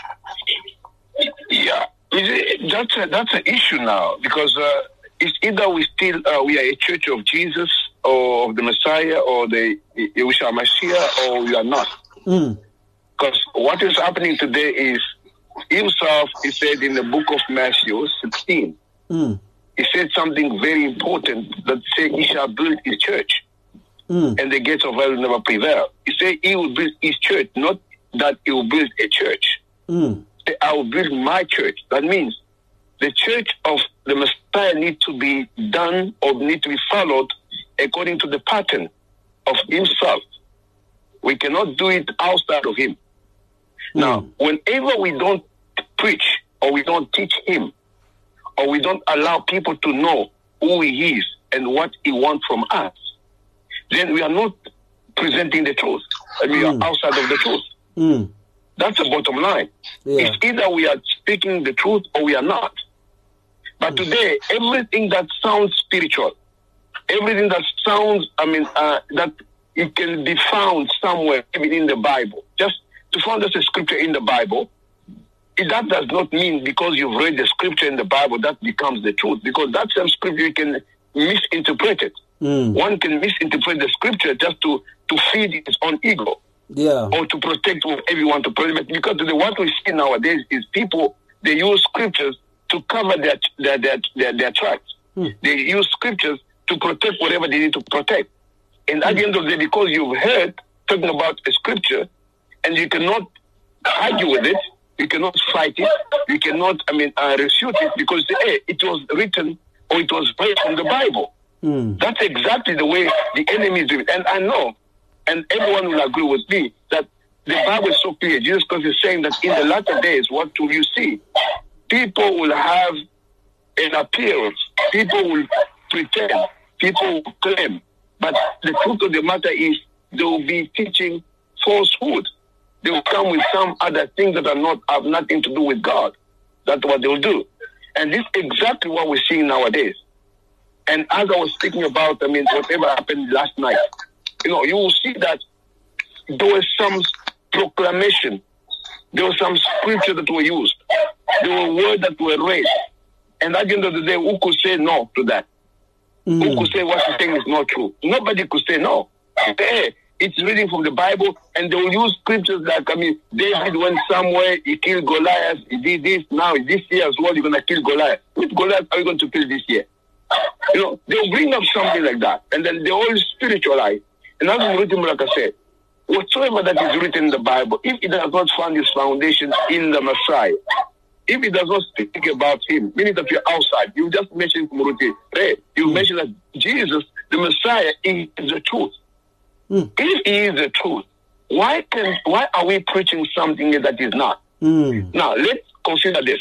Yeah. Is it- That's a, that's an issue now, because uh, it's either we still uh, we are a church of Jesus, or of the Messiah or the Yeshua Mashiach, or you are not. Mm. Because what is happening today is himself, he said in the book of Matthew sixteen, Mm. he said something very important that said he shall build his church, Mm. and the gates of hell will never prevail. He said he will build his church, not that he will build a church. Mm. He said, I will build my church. That means the church of the Messiah needs to be done or need to be followed according to the pattern of himself. We cannot do it outside of him. Mm. Now, whenever we don't preach or we don't teach him, or we don't allow people to know who he is and what he wants from us, then we are not presenting the truth. And we mm. are outside of the truth. Mm. That's the bottom line. Yeah. It's either we are speaking the truth or we are not. But today, everything that sounds spiritual, everything that sounds, I mean, uh, that it can be found somewhere, even in the Bible. Just to find us a scripture in the Bible, it, that does not mean because you've read the scripture in the Bible, that becomes the truth. Because that same scripture, you can misinterpret it. Mm. One can misinterpret the scripture just to, to feed its own ego. Yeah. Or to protect whatever you want to protect. Because the, what we see nowadays is people, they use scriptures to cover their their their, their, their tracks. Hmm. They use scriptures to protect whatever they need to protect. And at hmm. the end of the day, because you've heard talking about a scripture, and you cannot argue with it, you cannot fight it, you cannot, I mean, uh, refute it, because hey, it was written or it was read from the Bible. Hmm. That's exactly the way the enemy is doing it. And I know, and everyone will agree with me, that the Bible is so clear. Jesus Christ is saying that in the latter days, what will you see? People will have an appearance. People will pretend. People will claim. But the truth of the matter is they will be teaching falsehood. They will come with some other things that are not have nothing to do with God. That's what they will do. And this is exactly what we're seeing nowadays. And as I was speaking about, I mean, whatever happened last night, you know, you will see that there was some proclamation. There was some scripture that were used. There were words that were read. And at the end of the day, who could say no to that? Mm. Who could say what you're saying is not true? Nobody could say no. Hey, it's reading from the Bible, and they will use scriptures like, I mean, David went somewhere, he killed Goliath, he did this, now this year as well, you're going to kill Goliath. Which Goliath are you going to kill this year? You know, they'll bring up something like that, and then they all spiritualize. And as Muruti Muraka said, whatsoever that is written in the Bible, if it does not find its foundation in the Messiah, if it does not speak about him, meaning that you're outside, you just mentioned Muruti, hey, you mm. mentioned that Jesus, the Messiah, is the truth. Mm. If he is the truth, why can why are we preaching something that is not? Mm. Now, let's consider this.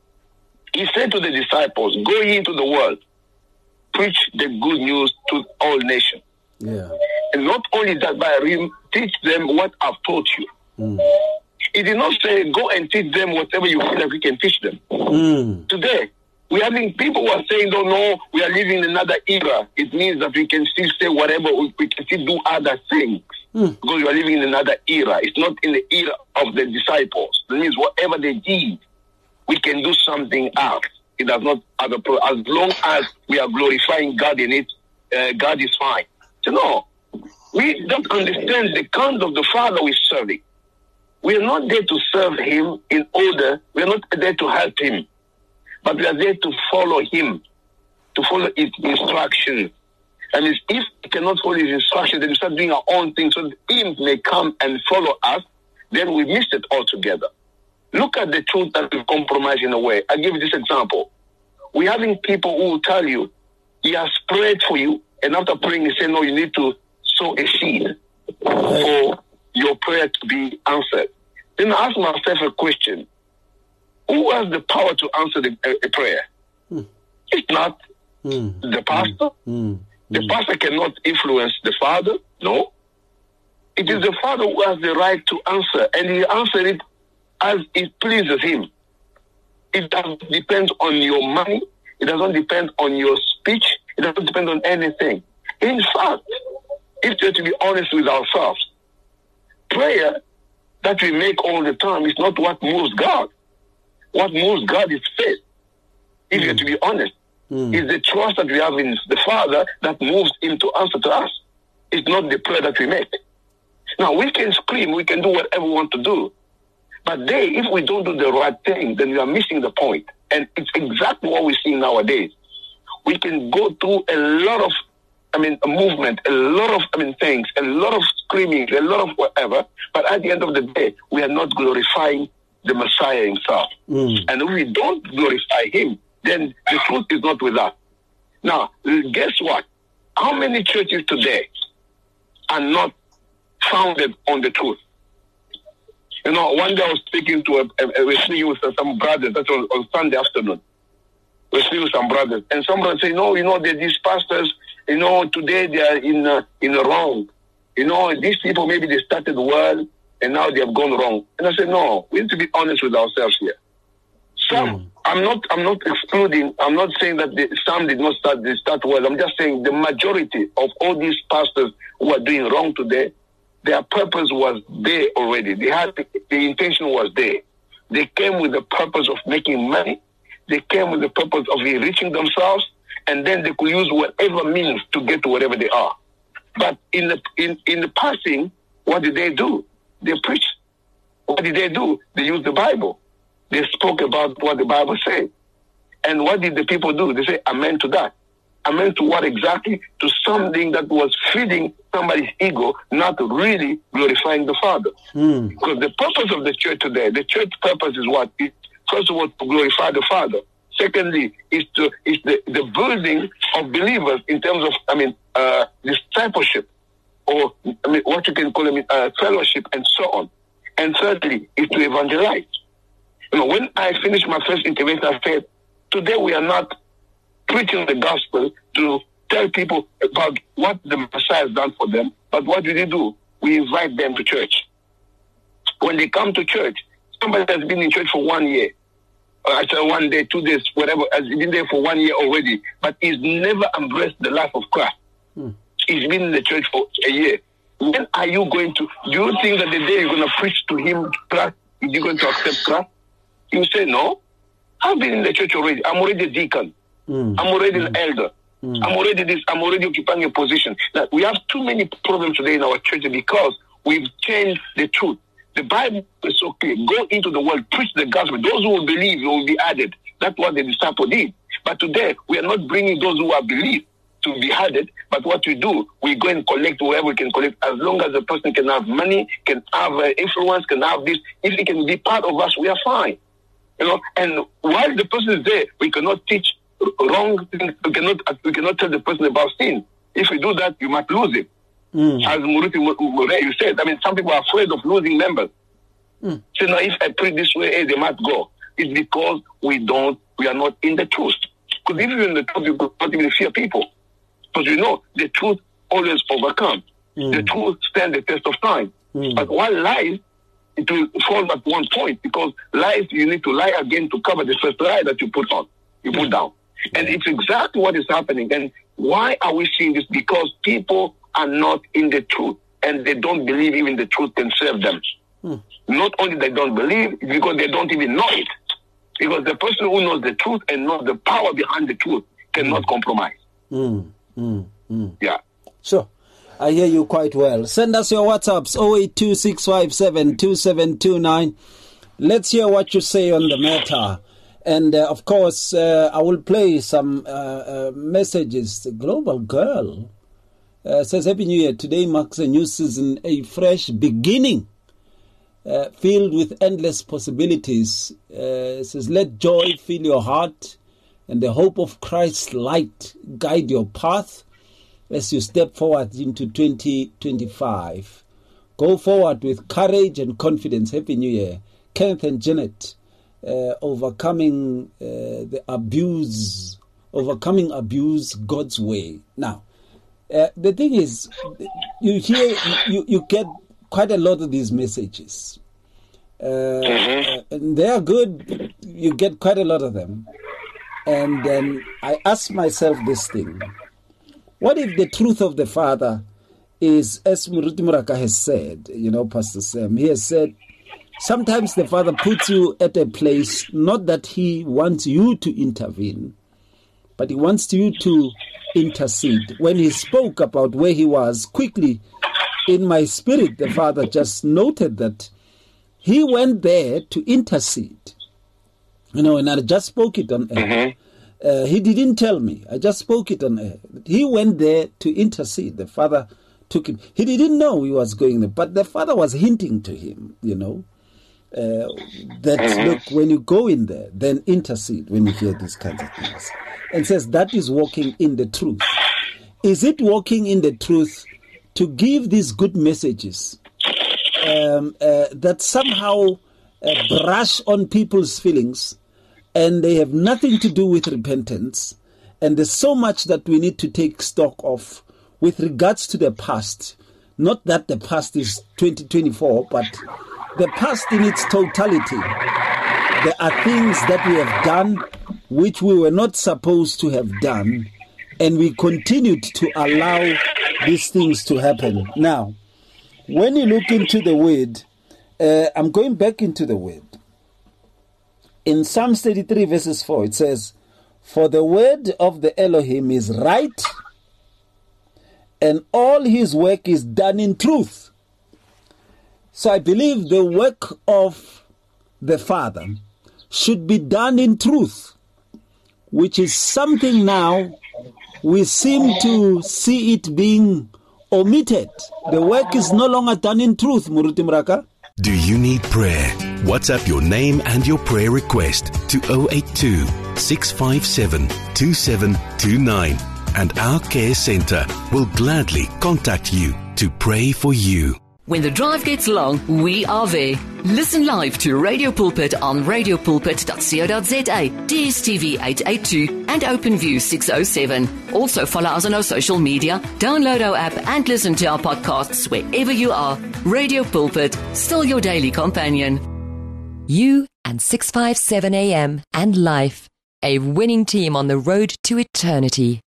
He said to the disciples, go ye into the world, preach the good news to all nations. Yeah. And not only that, but teach them what I've taught you. Mm. He did not say, go and teach them whatever you feel like we can teach them. Mm. Today, we're having people who are saying, no, no, we are living in another era. It means that we can still say whatever, we can still do other things. Mm. Because we are living in another era. It's not in the era of the disciples. That means whatever they did, we can do something else. It does not have a pro- as long as we are glorifying God in it, uh, God is fine. So no, we don't understand the kind of the Father we're serving. We are not there to serve him in order, we are not there to help him, but we are there to follow him, to follow his instructions. And if we cannot follow his instructions, then we start doing our own thing so that him may come and follow us, then we miss it altogether. Look at the truth that we compromise in a way. I'll give you this example. We're having people who will tell you, he has prayed for you, and after praying, he say, no, you need to sow a seed for your prayer to be answered. Then I ask myself a question. Who has the power to answer the, a, a prayer? Mm. It's not mm. the pastor. Mm. The mm. pastor cannot influence the Father. No. It is the Father who has the right to answer, and he answered it as it pleases him. It doesn't depend on your money. It doesn't depend on your speech. It doesn't depend on anything. In fact, if we're to be honest with ourselves, prayer that we make all the time is not what moves God. What moves God is faith. If mm. you're to be honest, Mm. It's the trust that we have in the Father that moves him to answer to us. It's not the prayer that we make. Now, we can scream, we can do whatever we want to do. But they, if we don't do the right thing, then we are missing the point. And it's exactly what we see nowadays. We can go through a lot of, I mean, a movement, a lot of, I mean, things, a lot of screaming, a lot of whatever. But at the end of the day, we are not glorifying the Messiah himself. Mm. And if we don't glorify him, then the truth is not with us. Now, guess what? How many churches today are not founded on the truth? You know, one day I was speaking to a, a, a we're speaking with some brothers. That was on Sunday afternoon. We're speaking with some brothers, and some brothers say, "No, you know, these pastors, you know, today they are in uh, in the wrong. You know, these people maybe they started well, and now they have gone wrong." And I said, "No, we need to be honest with ourselves here. Some, mm. I'm not, I'm not excluding. I'm not saying that the, some did not start, they start well. I'm just saying the majority of all these pastors who are doing wrong today, their purpose was there already. They had the intention was there. They came with the purpose of making money. They came with the purpose of enriching themselves, and then they could use whatever means to get to wherever they are. But in the in, in the passing, what did they do? They preached. What did they do? They used the Bible. They spoke about what the Bible said. And what did the people do? They say, amen to that. Amen to what exactly? To something that was feeding somebody's ego, not really glorifying the Father. Mm. Because the purpose of the church today, the church purpose is what? It, first of all, to glorify the Father. Secondly, is to is the, the building of believers in terms of, I mean, uh, discipleship, or I mean, what you can call it, uh, fellowship, and so on. And thirdly, is to evangelize. You know, when I finished my first intervention, I said, today we are not preaching the gospel to tell people about what the Messiah has done for them, but what do they do? We invite them to church. When they come to church, somebody has been in church for one year, or I said one day, two days, whatever, has been there for one year already, but he's never embraced the life of Christ. Hmm. He's been in the church for a year. When are you going to, do you think that the day you're going to preach to him, Christ, is he going to accept Christ? You say, no, I've been in the church already. I'm already a deacon. Mm. I'm already mm. an elder. Mm. I'm already this. I'm already occupying a position. Now, we have too many problems today in our church because we've changed the truth. The Bible is so clear. Go into the world, preach the gospel. Those who will believe will be added. That's what the disciple did. But today, we are not bringing those who have believed to be added. But what we do, we go and collect whatever we can collect. As long as the person can have money, can have uh, influence, can have this. If he can be part of us, we are fine. You know, and while the person is there, we cannot teach wrong things. We cannot, we cannot tell the person about sin. If we do that, you might lose him. Mm. As Muruti Mure, you said, I mean, some people are afraid of losing members. Mm. So now, if I pray this way, hey, they might go. It's because we don't, we are not in the truth. Because if you're in the truth, you could not even fear people. Because you know, the truth always overcomes. Mm. The truth stands the test of time. Mm. But while lies, it will fall at one point, because lies, you need to lie again to cover the first lie that you put on, you put down. And it's exactly what is happening. And why are we seeing this? Because people are not in the truth, and they don't believe even the truth can save them. Hmm. Not only they don't believe, because they don't even know it. Because the person who knows the truth and knows the power behind the truth cannot mm. compromise. Mm. Mm. Mm. Yeah. Sure. I hear you quite well. Send us your WhatsApps, zero eight two six five seven two seven two nine. Let's hear what you say on the matter. And, uh, of course, uh, I will play some uh, uh, messages. The Global Girl uh, says, Happy New Year. Today marks a new season, a fresh beginning, uh, filled with endless possibilities. Uh, it says, let joy fill your heart and the hope of Christ's light guide your path as you step forward into twenty twenty-five. Go forward with courage and confidence. Happy New Year. Kenneth and Janet, uh, overcoming uh, the abuse, overcoming abuse God's way. Now, uh, the thing is, you hear, you, you get quite a lot of these messages. Uh, mm-hmm. uh, and they are good. You get quite a lot of them. And then I ask myself this thing. What if the truth of the Father is, as Muruti Muraka has said, you know, Pastor Sam, he has said, sometimes the Father puts you at a place, not that he wants you to intervene, but he wants you to intercede. When he spoke about where he was, quickly in my spirit, the Father just noted that he went there to intercede. You know, and I just spoke it on air. Mm-hmm. Uh, he didn't tell me. I just spoke it on air. He went there to intercede. The Father took him. He didn't know he was going there, but the Father was hinting to him, you know, uh, that, mm-hmm. look, when you go in there, then intercede when you hear these kinds of things. And says that is walking in the truth. Is it walking in the truth to give these good messages um, uh, that somehow uh, brush on people's feelings, and they have nothing to do with repentance, and there's so much that we need to take stock of with regards to the past? Not that the past is twenty twenty-four, but the past in its totality. There are things that we have done which we were not supposed to have done, and we continued to allow these things to happen. Now, when you look into the word, uh, I'm going back into the word. In Psalms thirty-three verses four, it says, "For the word of the Elohim is right, and all his work is done in truth." So I believe the work of the Father should be done in truth, which is something now we seem to see it being omitted. The work is no longer done in truth, Muruti Mraka. Do you need prayer? WhatsApp your name and your prayer request to zero eight two, six five seven, two seven two nine, and our care centre will gladly contact you to pray for you. When the drive gets long, we are there. Listen live to Radio Pulpit on radio pulpit dot co dot za, D S T V eight eighty-two and OpenView six oh seven. Also follow us on our social media, download our app and listen to our podcasts wherever you are. Radio Pulpit, still your daily companion. You and six five seven A M and Life, a winning team on the road to eternity.